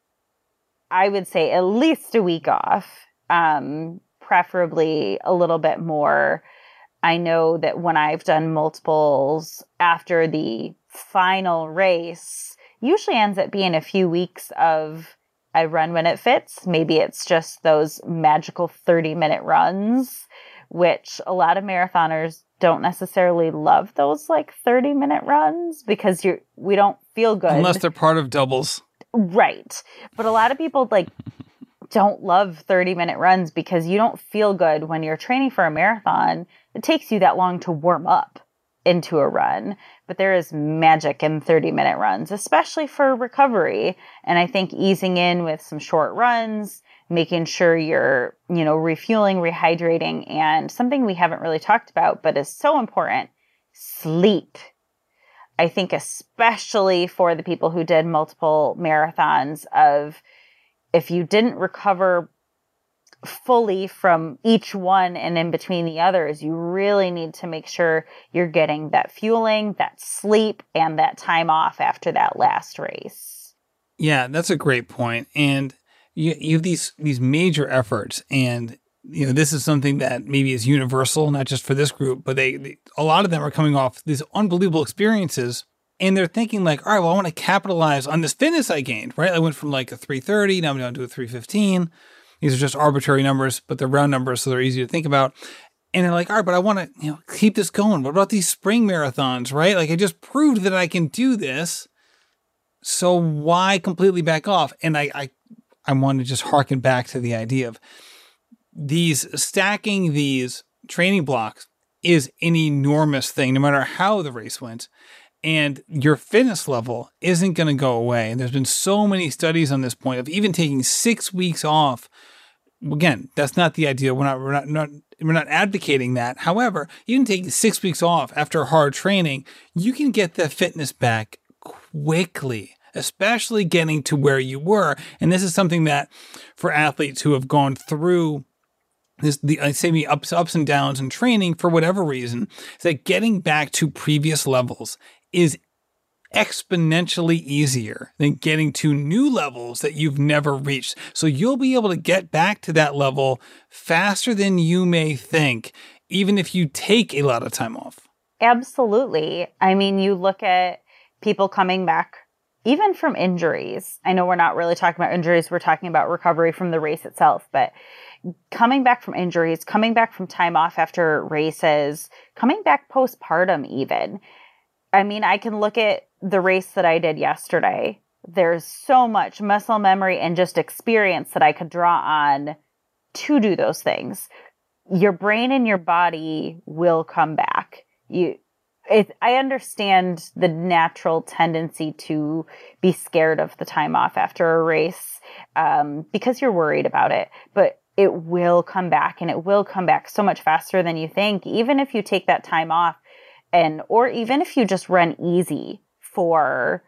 I would say, at least a week off. Um, preferably a little bit more. I know that when I've done multiples after the final race, usually ends up being a few weeks of I run when it fits. Maybe it's just those magical thirty minute runs, which a lot of marathoners don't necessarily love those like thirty minute runs because you're, we don't feel good. Unless they're part of doubles. Right. But a lot of people like don't love thirty minute runs because you don't feel good when you're training for a marathon. It takes you that long to warm up into a run, but there is magic in thirty minute runs, especially for recovery. And I think easing in with some short runs, making sure you're, you know, refueling, rehydrating, and something we haven't really talked about, but is so important, sleep. I think especially for the people who did multiple marathons of, if you didn't recover fully from each one and in between the others, you really need to make sure you're getting that fueling, that sleep, and that time off after that last race. Yeah, that's a great point. And you, you have these these major efforts, and you know this is something that maybe is universal, not just for this group, but they, they a lot of them are coming off these unbelievable experiences. And they're thinking like, all right, well, I want to capitalize on this fitness I gained, right? I went from like a three thirty, now I'm down to a three fifteen. These are just arbitrary numbers, but they're round numbers, so they're easy to think about. And they're like, all right, but I want to, you know, keep this going. What about these spring marathons, right? Like I just proved that I can do this. So why completely back off? And I, I, I want to just harken back to the idea of these stacking these training blocks is an enormous thing, no matter how the race went. And your fitness level isn't going to go away. And there's been so many studies on this point of even taking six weeks off. Again, that's not the ideal. We're not, we're not, not we're not advocating that. However, even taking six weeks off after hard training, you can get the fitness back quickly, especially getting to where you were. And this is something that for athletes who have gone through this, the I say me ups, ups and downs in training for whatever reason, is that getting back to previous levels is exponentially easier than getting to new levels that you've never reached. So you'll be able to get back to that level faster than you may think, even if you take a lot of time off. Absolutely. I mean, you look at people coming back, even from injuries. I know we're not really talking about injuries. We're talking about recovery from the race itself, but coming back from injuries, coming back from time off after races, coming back postpartum even. I mean, I can look at the race that I did yesterday. There's so much muscle memory and just experience that I could draw on to do those things. Your brain and your body will come back. You, it, I understand the natural tendency to be scared of the time off after a race um, because you're worried about it, but it will come back, and it will come back so much faster than you think. Even if you take that time off, and or even if you just run easy for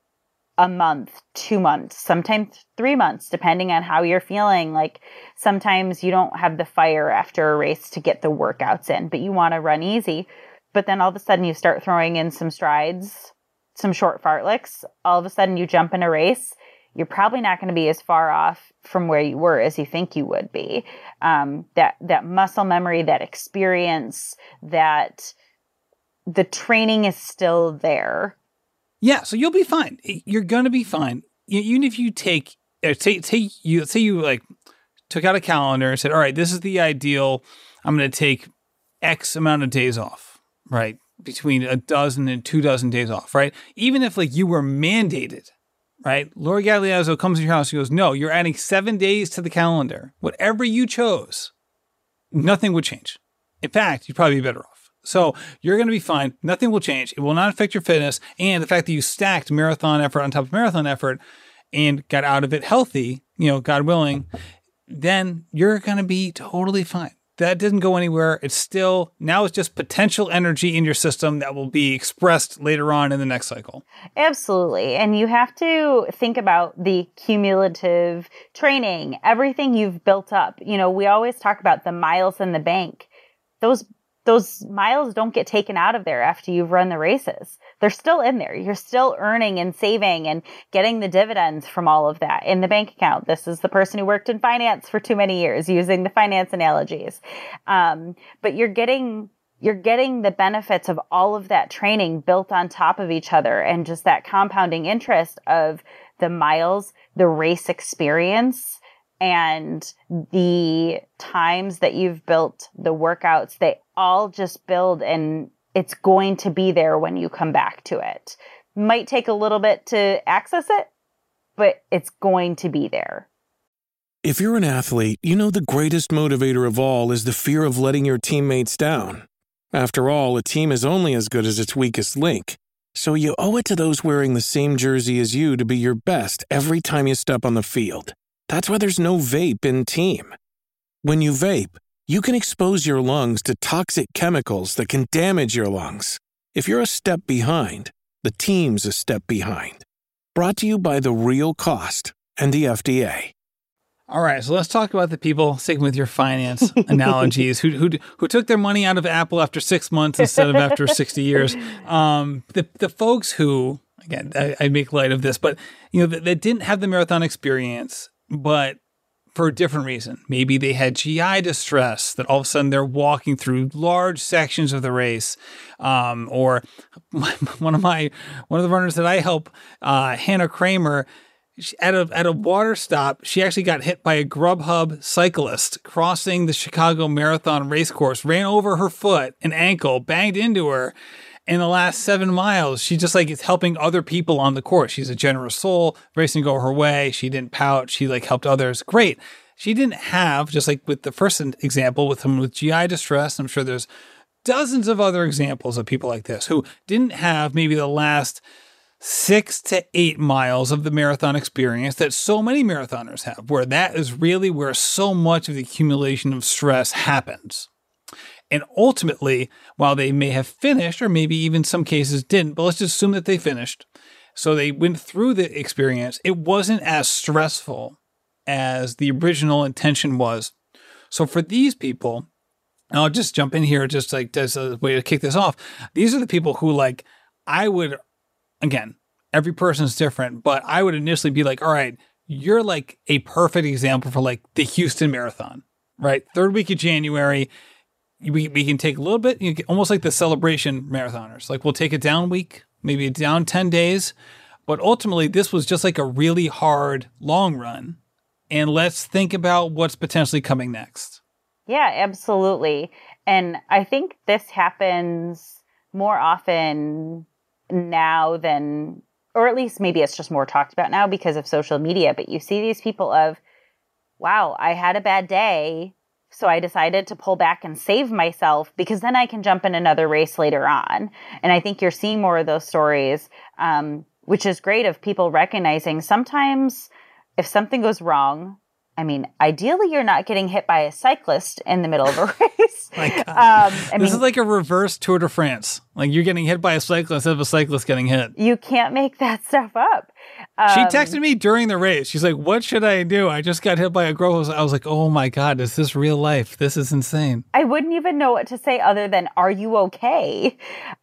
a month, two months, sometimes three months, depending on how you're feeling. Like sometimes you don't have the fire after a race to get the workouts in, but you want to run easy. But then all of a sudden you start throwing in some strides, some short fartleks. All of a sudden you jump in a race. You're probably not going to be as far off from where you were as you think you would be. Um, that, that muscle memory, that experience, that the training is still there. Yeah, so you'll be fine. You're going to be fine. Even if you take, say, say you, say you like took out a calendar and said, all right, this is the ideal. I'm going to take X amount of days off, right? Between a dozen and two dozen days off, right? Even if like you were mandated, right? Lori Gagliazzo comes to your house and goes, no, you're adding seven days to the calendar. Whatever you chose, nothing would change. In fact, you'd probably be better off. So you're going to be fine. Nothing will change. It will not affect your fitness. And the fact that you stacked marathon effort on top of marathon effort and got out of it healthy, you know, God willing, then you're going to be totally fine. That didn't go anywhere. It's still, now it's just potential energy in your system that will be expressed later on in the next cycle. Absolutely. And you have to think about the cumulative training, everything you've built up. You know, we always talk about the miles in the bank. Those Those miles don't get taken out of there after you've run the races. They're still in there. You're still earning and saving and getting the dividends from all of that in the bank account. This is the person who worked in finance for too many years using the finance analogies. Um, but you're getting, you're getting the benefits of all of that training built on top of each other, and just that compounding interest of the miles, the race experience, and the times that you've built the workouts. They all just build, and it's going to be there when you come back to it. Might take a little bit to access it, but it's going to be there. If you're an athlete, you know the greatest motivator of all is the fear of letting your teammates down. After all, a team is only as good as its weakest link. So you owe it to those wearing the same jersey as you to be your best every time you step on the field. That's why there's no vape in team. When you vape, you can expose your lungs to toxic chemicals that can damage your lungs. If you're a step behind, the team's a step behind. Brought to you by The Real Cost and the F D A. All right, so let's talk about the people, sticking with your finance analogies, who who who took their money out of Apple after six months instead of after sixty years. Um, the the folks who, again, I, I make light of this, but you know, that, that didn't have the marathon experience, but for a different reason. Maybe they had G I distress that all of a sudden they're walking through large sections of the race. Um, or my, one of my, one of the runners that I help, uh, Hannah Kramer, she, at a, at a water stop, she actually got hit by a Grubhub cyclist crossing the Chicago Marathon race course, ran over her foot and ankle, banged into her. In the last seven miles, she just like is helping other people on the course. She's a generous soul, racing go her way. She didn't pout. She like helped others. Great. She didn't have, just like with the first example with someone with G I distress, I'm sure there's dozens of other examples of people like this who didn't have maybe the last six to eight miles of the marathon experience that so many marathoners have, where that is really where so much of the accumulation of stress happens. And ultimately, while they may have finished, or maybe even some cases didn't, but let's just assume that they finished. So they went through the experience. It wasn't as stressful as the original intention was. So for these people, and I'll just jump in here just like as a way to kick this off. These are the people who like, I would, again, every person's different, but I would initially be like, all right, you're like a perfect example for like the Houston Marathon, right? Third week of January. We we can take a little bit, you know, almost like the celebration marathoners. Like we'll take a down week, maybe a down ten days. But ultimately, this was just like a really hard long run. And let's think about what's potentially coming next. Yeah, absolutely. And I think this happens more often now than, or at least maybe it's just more talked about now because of social media. But you see these people of, wow, I had a bad day. So I decided to pull back and save myself because then I can jump in another race later on. And I think you're seeing more of those stories, um, which is great of people recognizing sometimes if something goes wrong, I mean, ideally you're not getting hit by a cyclist in the middle of a race. My God. Um, I this mean, is like a reverse Tour de France. Like you're getting hit by a cyclist instead of a cyclist getting hit. You can't make that stuff up. Um, She texted me during the race. She's like, what should I do? I just got hit by a girl. I was like, oh my God, is this real life? This is insane. I wouldn't even know what to say other than, are you okay?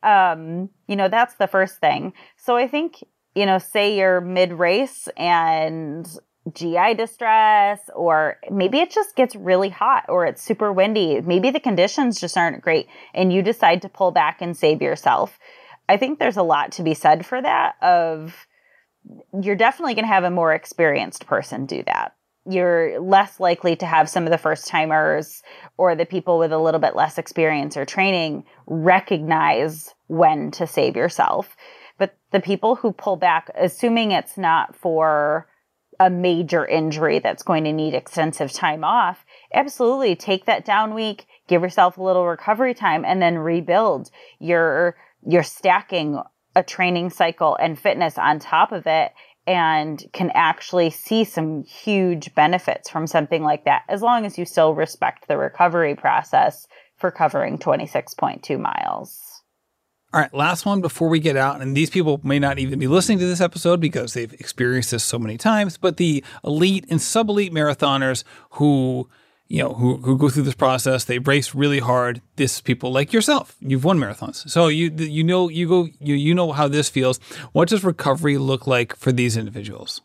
Um, you know, that's the first thing. So I think, you know, say you're mid-race and G I distress, or maybe it just gets really hot or it's super windy. Maybe the conditions just aren't great and you decide to pull back and save yourself. I think there's a lot to be said for that of you're definitely going to have a more experienced person do that. You're less likely to have some of the first timers or the people with a little bit less experience or training recognize when to save yourself. But the people who pull back, assuming it's not for a major injury that's going to need extensive time off, absolutely take that down week, give yourself a little recovery time, and then rebuild. You're, you're stacking a training cycle and fitness on top of it and can actually see some huge benefits from something like that, as long as you still respect the recovery process for covering twenty-six point two miles. All right, last one before we get out. And these people may not even be listening to this episode because they've experienced this so many times, but the elite and sub-elite marathoners who, you know, who, who go through this process, they race really hard. This is people like yourself. You've won marathons. So you you know you go you you know how this feels. What does recovery look like for these individuals?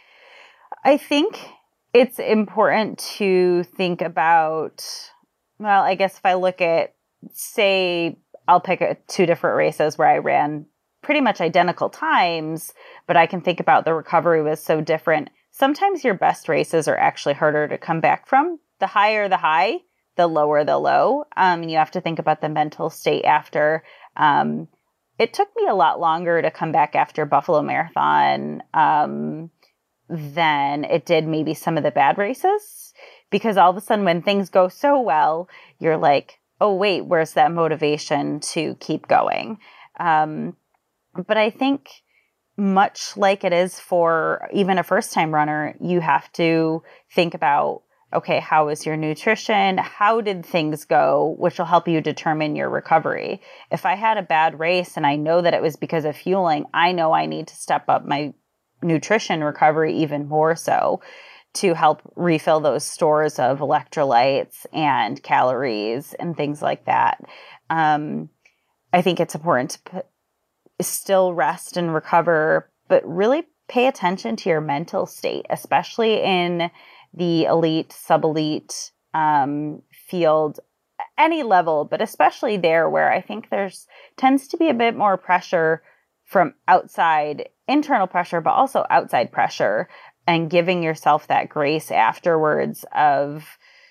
I think it's important to think about, well, I guess if I look at, say, I'll pick a, two different races where I ran pretty much identical times, but I can think about the recovery was so different. Sometimes your best races are actually harder to come back from. The higher the high, the lower the low. Um, and you have to think about the mental state after. Um, it took me a lot longer to come back after Buffalo Marathon um, than it did maybe some of the bad races, because all of a sudden when things go so well, you're like, oh, wait, where's that motivation to keep going? Um, but I think much like it is for even a first-time runner, you have to think about, okay, how is your nutrition? How did things go? Which will help you determine your recovery. If I had a bad race and I know that it was because of fueling, I know I need to step up my nutrition recovery even more so to help refill those stores of electrolytes and calories and things like that. Um, I think it's important to put, still rest and recover, but really pay attention to your mental state, especially in the elite, sub-elite um, field, any level, but especially there where I think there's tends to be a bit more pressure from outside, internal pressure, but also outside pressure, and giving yourself that grace afterwards of,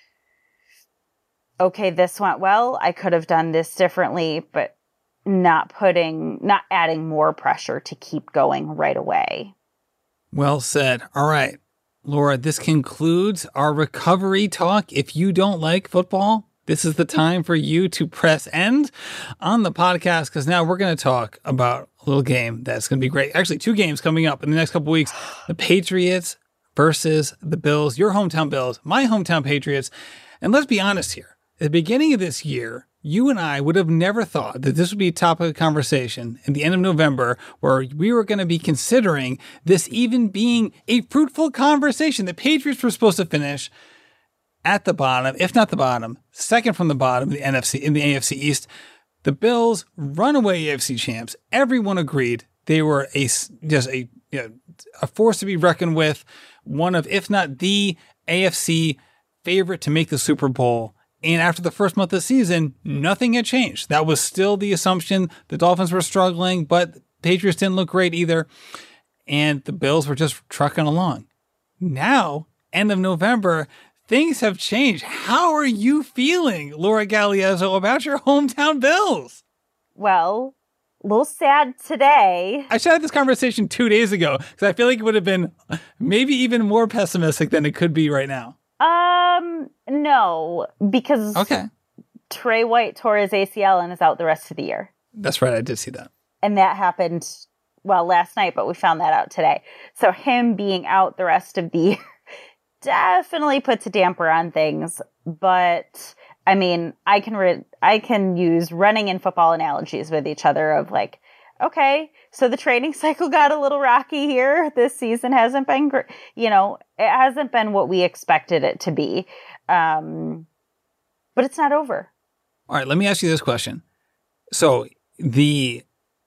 okay, this went well. I could have done this differently, but not putting, not adding more pressure to keep going right away. Well said. All right, Laura, this concludes our recovery talk. If you don't like football, this is the time for you to press end on the podcast, because now we're going to talk about a little game that's going to be great. Actually, two games coming up in the next couple weeks. The Patriots versus the Bills, your hometown Bills, my hometown Patriots. And let's be honest here. At the beginning of this year, you and I would have never thought that this would be a topic of conversation at the end of November, where we were going to be considering this even being a fruitful conversation. The Patriots were supposed to finish at the bottom, if not the bottom, second from the bottom in the N F C, in the A F C East. The Bills, runaway A F C champs. Everyone agreed they were a just a you know, a force to be reckoned with. One of, if not the A F C favorite to make the Super Bowl. And after the first month of the season, nothing had changed. That was still the assumption. The Dolphins were struggling, but the Patriots didn't look great either. And the Bills were just trucking along. Now, end of November, things have changed. How are you feeling, Laura Galeazzo, about your hometown Bills? Well, a little sad today. I should have had this conversation two days ago, because I feel like it would have been maybe even more pessimistic than it could be right now. Um, no, because okay. Trey White tore his A C L and is out the rest of the year. That's right. I did see that. And that happened, well, last night, but we found that out today. So him being out the rest of the year definitely puts a damper on things. But I mean, I can re- I can use running and football analogies with each other of like, okay, so the training cycle got a little rocky here. This season hasn't been, gr- you know, it hasn't been what we expected it to be. Um, but it's not over. All right, let me ask you this question. So the,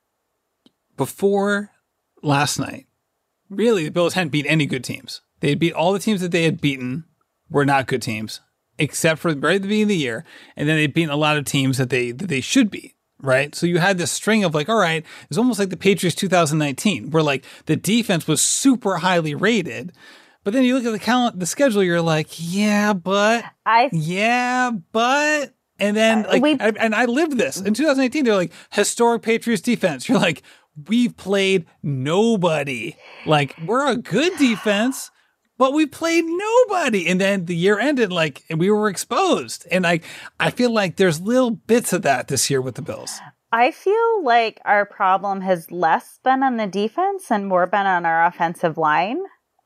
before last night, really the Bills hadn't beat any good teams. They had beat all the teams that they had beaten were not good teams, except for right at the beginning of the year. And then they'd beaten a lot of teams that they that they should beat, right? So you had this string of like, all right, it's almost like the Patriots two thousand nineteen, where like the defense was super highly rated. But then you look at the cal- the schedule, you're like, yeah, but, I yeah, but, and then like, we- I, and I lived this in two thousand eighteen. They're like historic Patriots defense. You're like, we've played nobody. Like we're a good defense, but we played nobody. And then the year ended like, and we were exposed. And I, I feel like there's little bits of that this year with the Bills. I feel like our problem has less been on the defense and more been on our offensive line.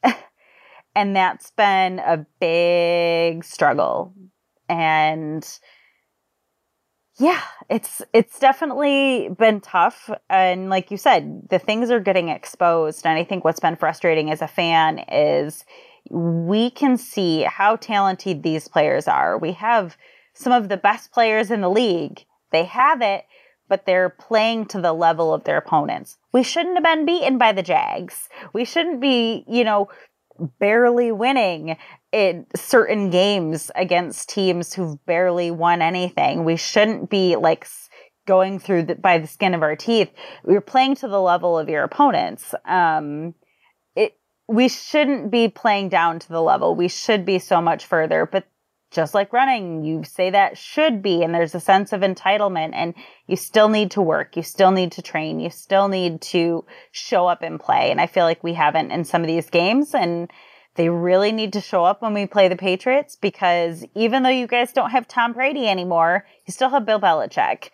And that's been a big struggle. And yeah, it's it's definitely been tough. And like you said, the things are getting exposed. And I think what's been frustrating as a fan is we can see how talented these players are. We have some of the best players in the league. They have it, but they're playing to the level of their opponents. We shouldn't have been beaten by the Jags. We shouldn't be, you know, barely winning in certain games against teams who've barely won anything. We shouldn't be like going through the, by the skin of our teeth. We're playing to the level of your opponents. Um, it, we shouldn't be playing down to the level. We should be so much further, but just like running, you say that should be, and there's a sense of entitlement, and you still need to work. You still need to train. You still need to show up and play. And I feel like we haven't in some of these games, and they really need to show up when we play the Patriots, because even though you guys don't have Tom Brady anymore, you still have Bill Belichick.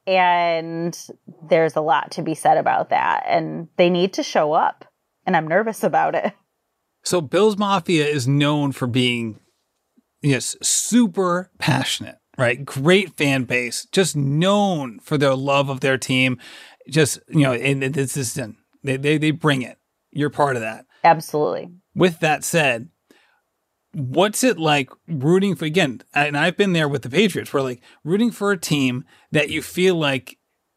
And there's a lot to be said about that. And they need to show up. And I'm nervous about it. So Bills Mafia is known for being, yes, super passionate, right? Great fan base, just known for their love of their team. Just, you know, and this is, they, they, they bring it. You're part of that. Absolutely. With that said, what's it like rooting for, again, and I've been there with the Patriots, where like rooting for a team that you feel like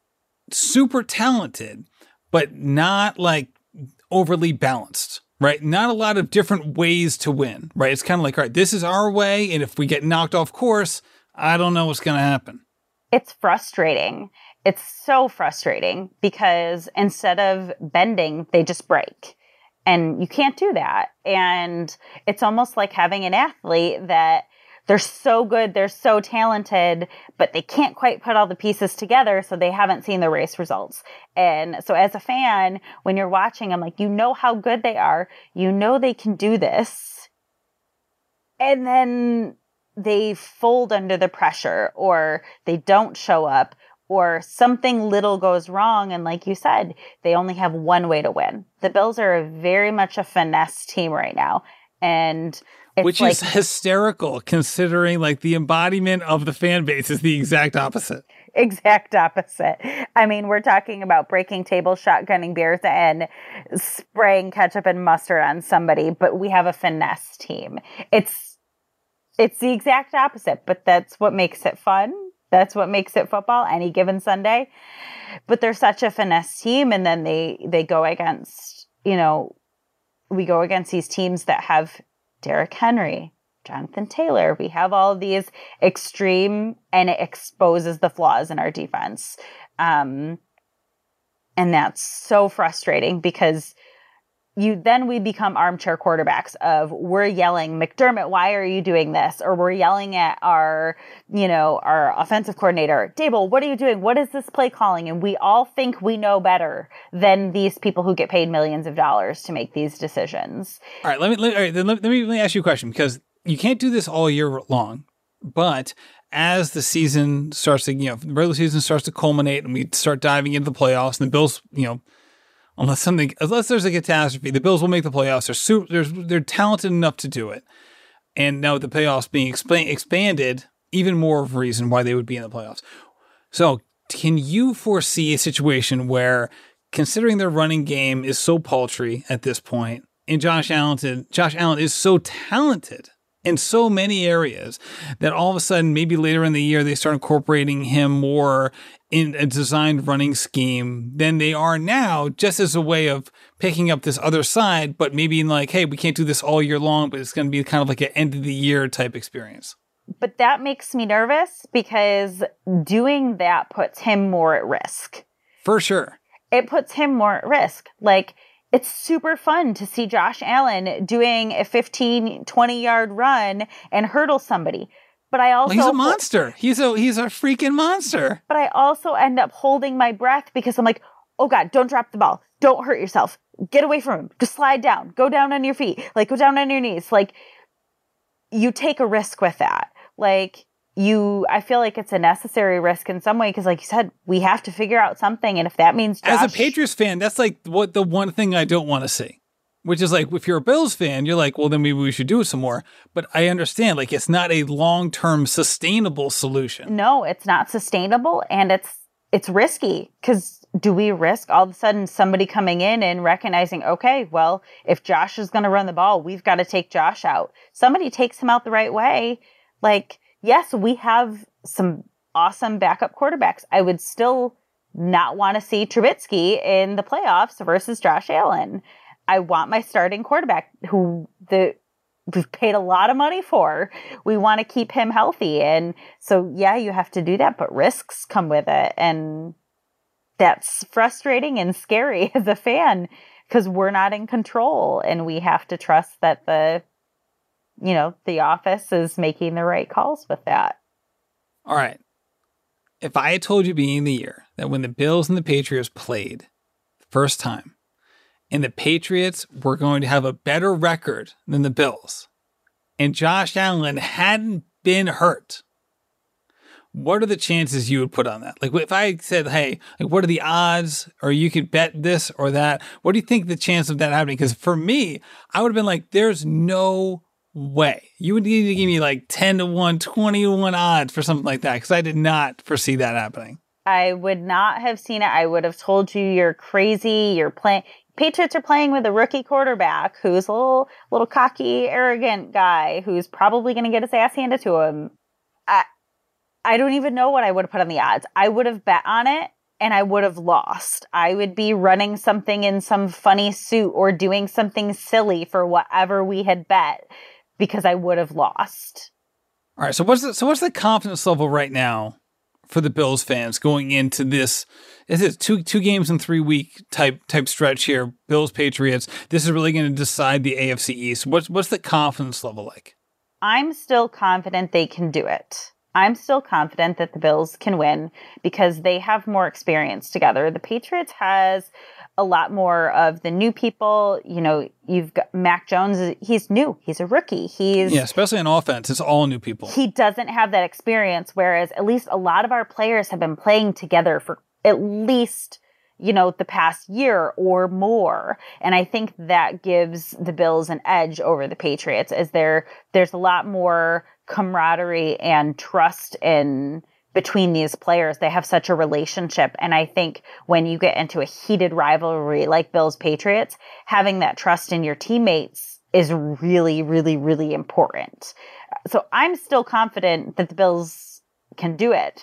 super talented, but not like overly balanced, right? Not a lot of different ways to win, right? It's kind of like, all right, this is our way. And if we get knocked off course, I don't know what's going to happen. It's frustrating. It's so frustrating because instead of bending, they just break. And you can't do that. And it's almost like having an athlete that they're so good, they're so talented, but they can't quite put all the pieces together, so they haven't seen the race results. And so as a fan, when you're watching them, like, you know how good they are, you know they can do this. And then they fold under the pressure, or they don't show up, or something little goes wrong. And like you said, they only have one way to win. The Bills are very much a finesse team right now. And it's Which like, is hysterical, considering like the embodiment of the fan base is the exact opposite. Exact opposite. I mean, we're talking about breaking tables, shotgunning beers, and spraying ketchup and mustard on somebody, but we have a finesse team. It's it's the exact opposite, but that's what makes it fun. That's what makes it football any given Sunday. But they're such a finesse team, and then they they go against, you know, we go against these teams that have Derrick Henry, Jonathan Taylor. We have all of these extreme, and it exposes the flaws in our defense. Um, and that's so frustrating because you then we become armchair quarterbacks of we're yelling, McDermott, why are you doing this? Or we're yelling at our, you know, our offensive coordinator, Dable, what are you doing? What is this play calling? And we all think we know better than these people who get paid millions of dollars to make these decisions. All right, let me let, all right, then let, let me let me ask you a question, because you can't do this all year long, but as the season starts to, you know, the regular season starts to culminate and we start diving into the playoffs, and the Bills, you know, unless something, unless there's a catastrophe, the Bills will make the playoffs. They're super, they're, they're talented enough to do it. And now with the playoffs being expa- expanded, even more of a reason why they would be in the playoffs. So can you foresee a situation where, considering their running game is so paltry at this point, and Josh Allen, Josh Allen is so talented in so many areas, that all of a sudden, maybe later in the year, they start incorporating him more in a designed running scheme than they are now, just as a way of picking up this other side, but maybe in like, hey, we can't do this all year long, but it's going to be kind of like an end of the year type experience. But that makes me nervous because doing that puts him more at risk. For sure. It puts him more at risk. Like, it's super fun to see Josh Allen doing a fifteen, twenty yard run and hurdle somebody. But I also, well, he's a monster. He's a, he's a freaking monster. But I also end up holding my breath because I'm like, oh God, don't drop the ball. Don't hurt yourself. Get away from him. Just slide down. Go down on your feet. Like, go down on your knees. Like, you take a risk with that. Like, you, I feel like it's a necessary risk in some way because, like you said, we have to figure out something. And if that means Josh, as a Patriots fan, that's like what the one thing I don't want to see. Which is like, if you're a Bills fan, you're like, well, then maybe we should do it some more. But I understand, like, it's not a long-term sustainable solution. No, it's not sustainable, and it's it's risky. Because do we risk all of a sudden somebody coming in and recognizing, okay, well, if Josh is going to run the ball, we've got to take Josh out. Somebody takes him out the right way. Like, yes, we have some awesome backup quarterbacks. I would still not want to see Trubisky in the playoffs versus Josh Allen. I want my starting quarterback who the we've paid a lot of money for. We want to keep him healthy. And so, yeah, you have to do that, but risks come with it. And that's frustrating and scary as a fan because we're not in control and we have to trust that the, you know, the office is making the right calls with that. All right. If I had told you beginning of the year that when the Bills and the Patriots played the first time, and the Patriots were going to have a better record than the Bills, and Josh Allen hadn't been hurt, what are the chances you would put on that? Like, if I said, hey, like, what are the odds, or you could bet this or that, what do you think the chance of that happening? Because for me, I would have been like, there's no way. You would need to give me like ten to one, twenty to one odds for something like that, because I did not foresee that happening. I would not have seen it. I would have told you you're crazy, you're playing... Patriots are playing with a rookie quarterback who's a little, little cocky, arrogant guy who's probably going to get his ass handed to him. I, I don't even know what I would have put on the odds. I would have bet on it and I would have lost. I would be running something in some funny suit or doing something silly for whatever we had bet because I would have lost. All right. So what's the, so what's the confidence level right now for the Bills fans going into this? This is two two games in three week type type stretch here. Bills, Patriots. This is really going to decide the A F C East. What's what's the confidence level like? I'm still confident they can do it. I'm still confident that the Bills can win because they have more experience together. The Patriots has a lot more of the new people. You know, you've got Mac Jones. He's new. He's a rookie. He's yeah, especially in offense. It's all new people. He doesn't have that experience, whereas at least a lot of our players have been playing together for at least, you know, the past year or more. And I think that gives the Bills an edge over the Patriots, as there there's a lot more camaraderie and trust in between these players. They have such a relationship. And I think when you get into a heated rivalry like Bills Patriots, having that trust in your teammates is really, really, really important. So I'm still confident that the Bills can do it,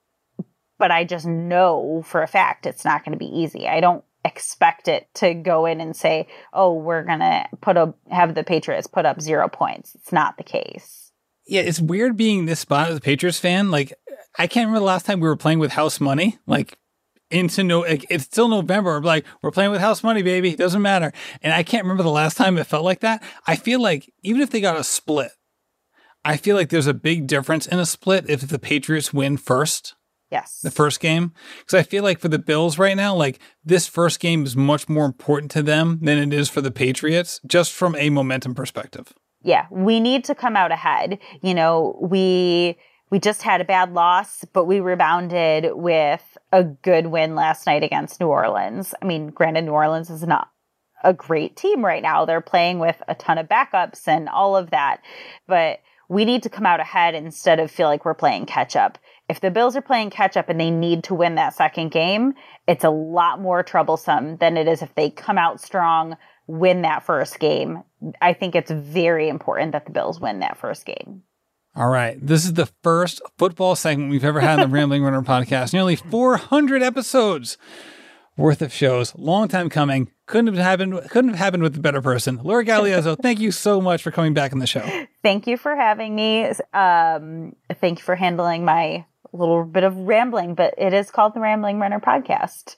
but I just know for a fact it's not going to be easy. I don't expect it to go in and say, oh, we're going to put a, have the Patriots put up zero points. It's not the case. Yeah, it's weird being this spot as a Patriots fan. Like, I can't remember the last time we were playing with house money. Like, into no, like, it's still November. Like, we're playing with house money, baby. It doesn't matter. And I can't remember the last time it felt like that. I feel like even if they got a split, I feel like there's a big difference in a split if the Patriots win first. Yes. The first game. Because I feel like for the Bills right now, like, this first game is much more important to them than it is for the Patriots, just from a momentum perspective. Yeah, we need to come out ahead. You know, we we just had a bad loss, but we rebounded with a good win last night against New Orleans. I mean, granted, New Orleans is not a great team right now. They're playing with a ton of backups and all of that. But we need to come out ahead instead of feel like we're playing catch up. If the Bills are playing catch up and they need to win that second game, it's a lot more troublesome than it is if they come out strong, win that first game. I think it's very important that the Bills win that first game. All right. This is the first football segment we've ever had on the Rambling Runner podcast. Nearly four hundred episodes worth of shows. Long time coming. Couldn't have happened, couldn't have happened with a better person. Laura Galeazzo, thank you so much for coming back on the show. Thank you for having me. Um, thank you for handling my little bit of rambling, but it is called the Rambling Runner podcast.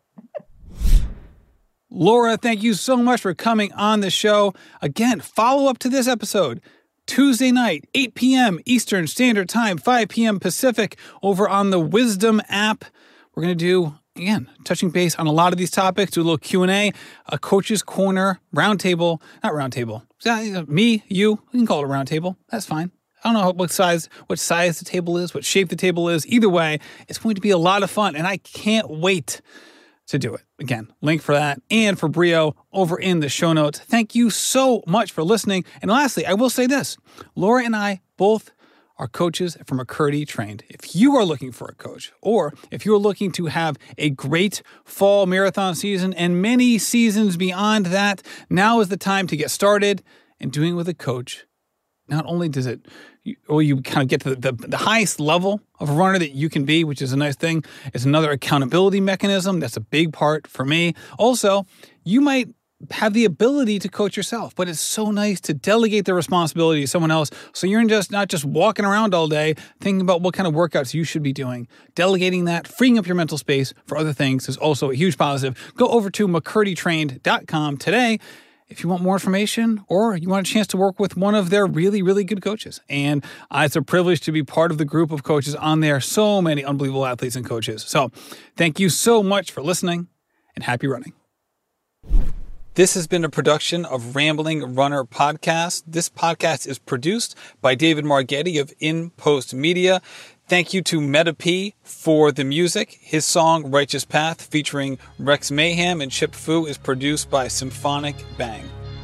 Laura, thank you so much for coming on the show. Again, follow up to this episode. Tuesday night, eight p.m. Eastern Standard Time, five p.m. Pacific, over on the Wisdom app. We're going to do, again, touching base on a lot of these topics, do a little Q and A, a coach's corner, roundtable, not roundtable, me, you, we can call it a roundtable. That's fine. I don't know what size, what size the table is, what shape the table is. Either way, it's going to be a lot of fun, and I can't wait to do it. Again, link for that and for Brio over in the show notes. Thank you so much for listening. And lastly, I will say this. Laura and I both are coaches from McCurdy Trained. If you are looking for a coach, or if you're looking to have a great fall marathon season and many seasons beyond that, now is the time to get started and doing it with a coach. Not only does it, or you kind of get to the, the, the highest level of a runner that you can be, which is a nice thing. It's another accountability mechanism. That's a big part for me. Also, you might have the ability to coach yourself, but it's so nice to delegate the responsibility to someone else. So you're just not just walking around all day thinking about what kind of workouts you should be doing. Delegating that, freeing up your mental space for other things is also a huge positive. Go over to McCurdy Trained dot com today if you want more information, or you want a chance to work with one of their really, really good coaches. And uh, it's a privilege to be part of the group of coaches on there. So many unbelievable athletes and coaches. So thank you so much for listening, and happy running. This has been a production of Rambling Runner Podcast. This podcast is produced by David Margetti of In Post Media. Thank you to Meta P for the music. His song Righteous Path featuring Rex Mayhem and Chip Fu is produced by Symphonic Bang.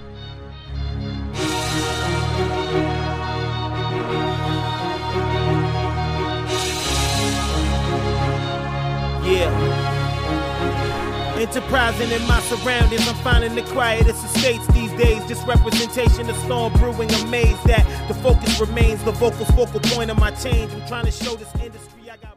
Yeah. Enterprising in my surroundings, I'm finding the quietest estates these days. Just representation of storm brewing, amazed that the focus remains the vocal's focal point of my change. I'm trying to show this industry I got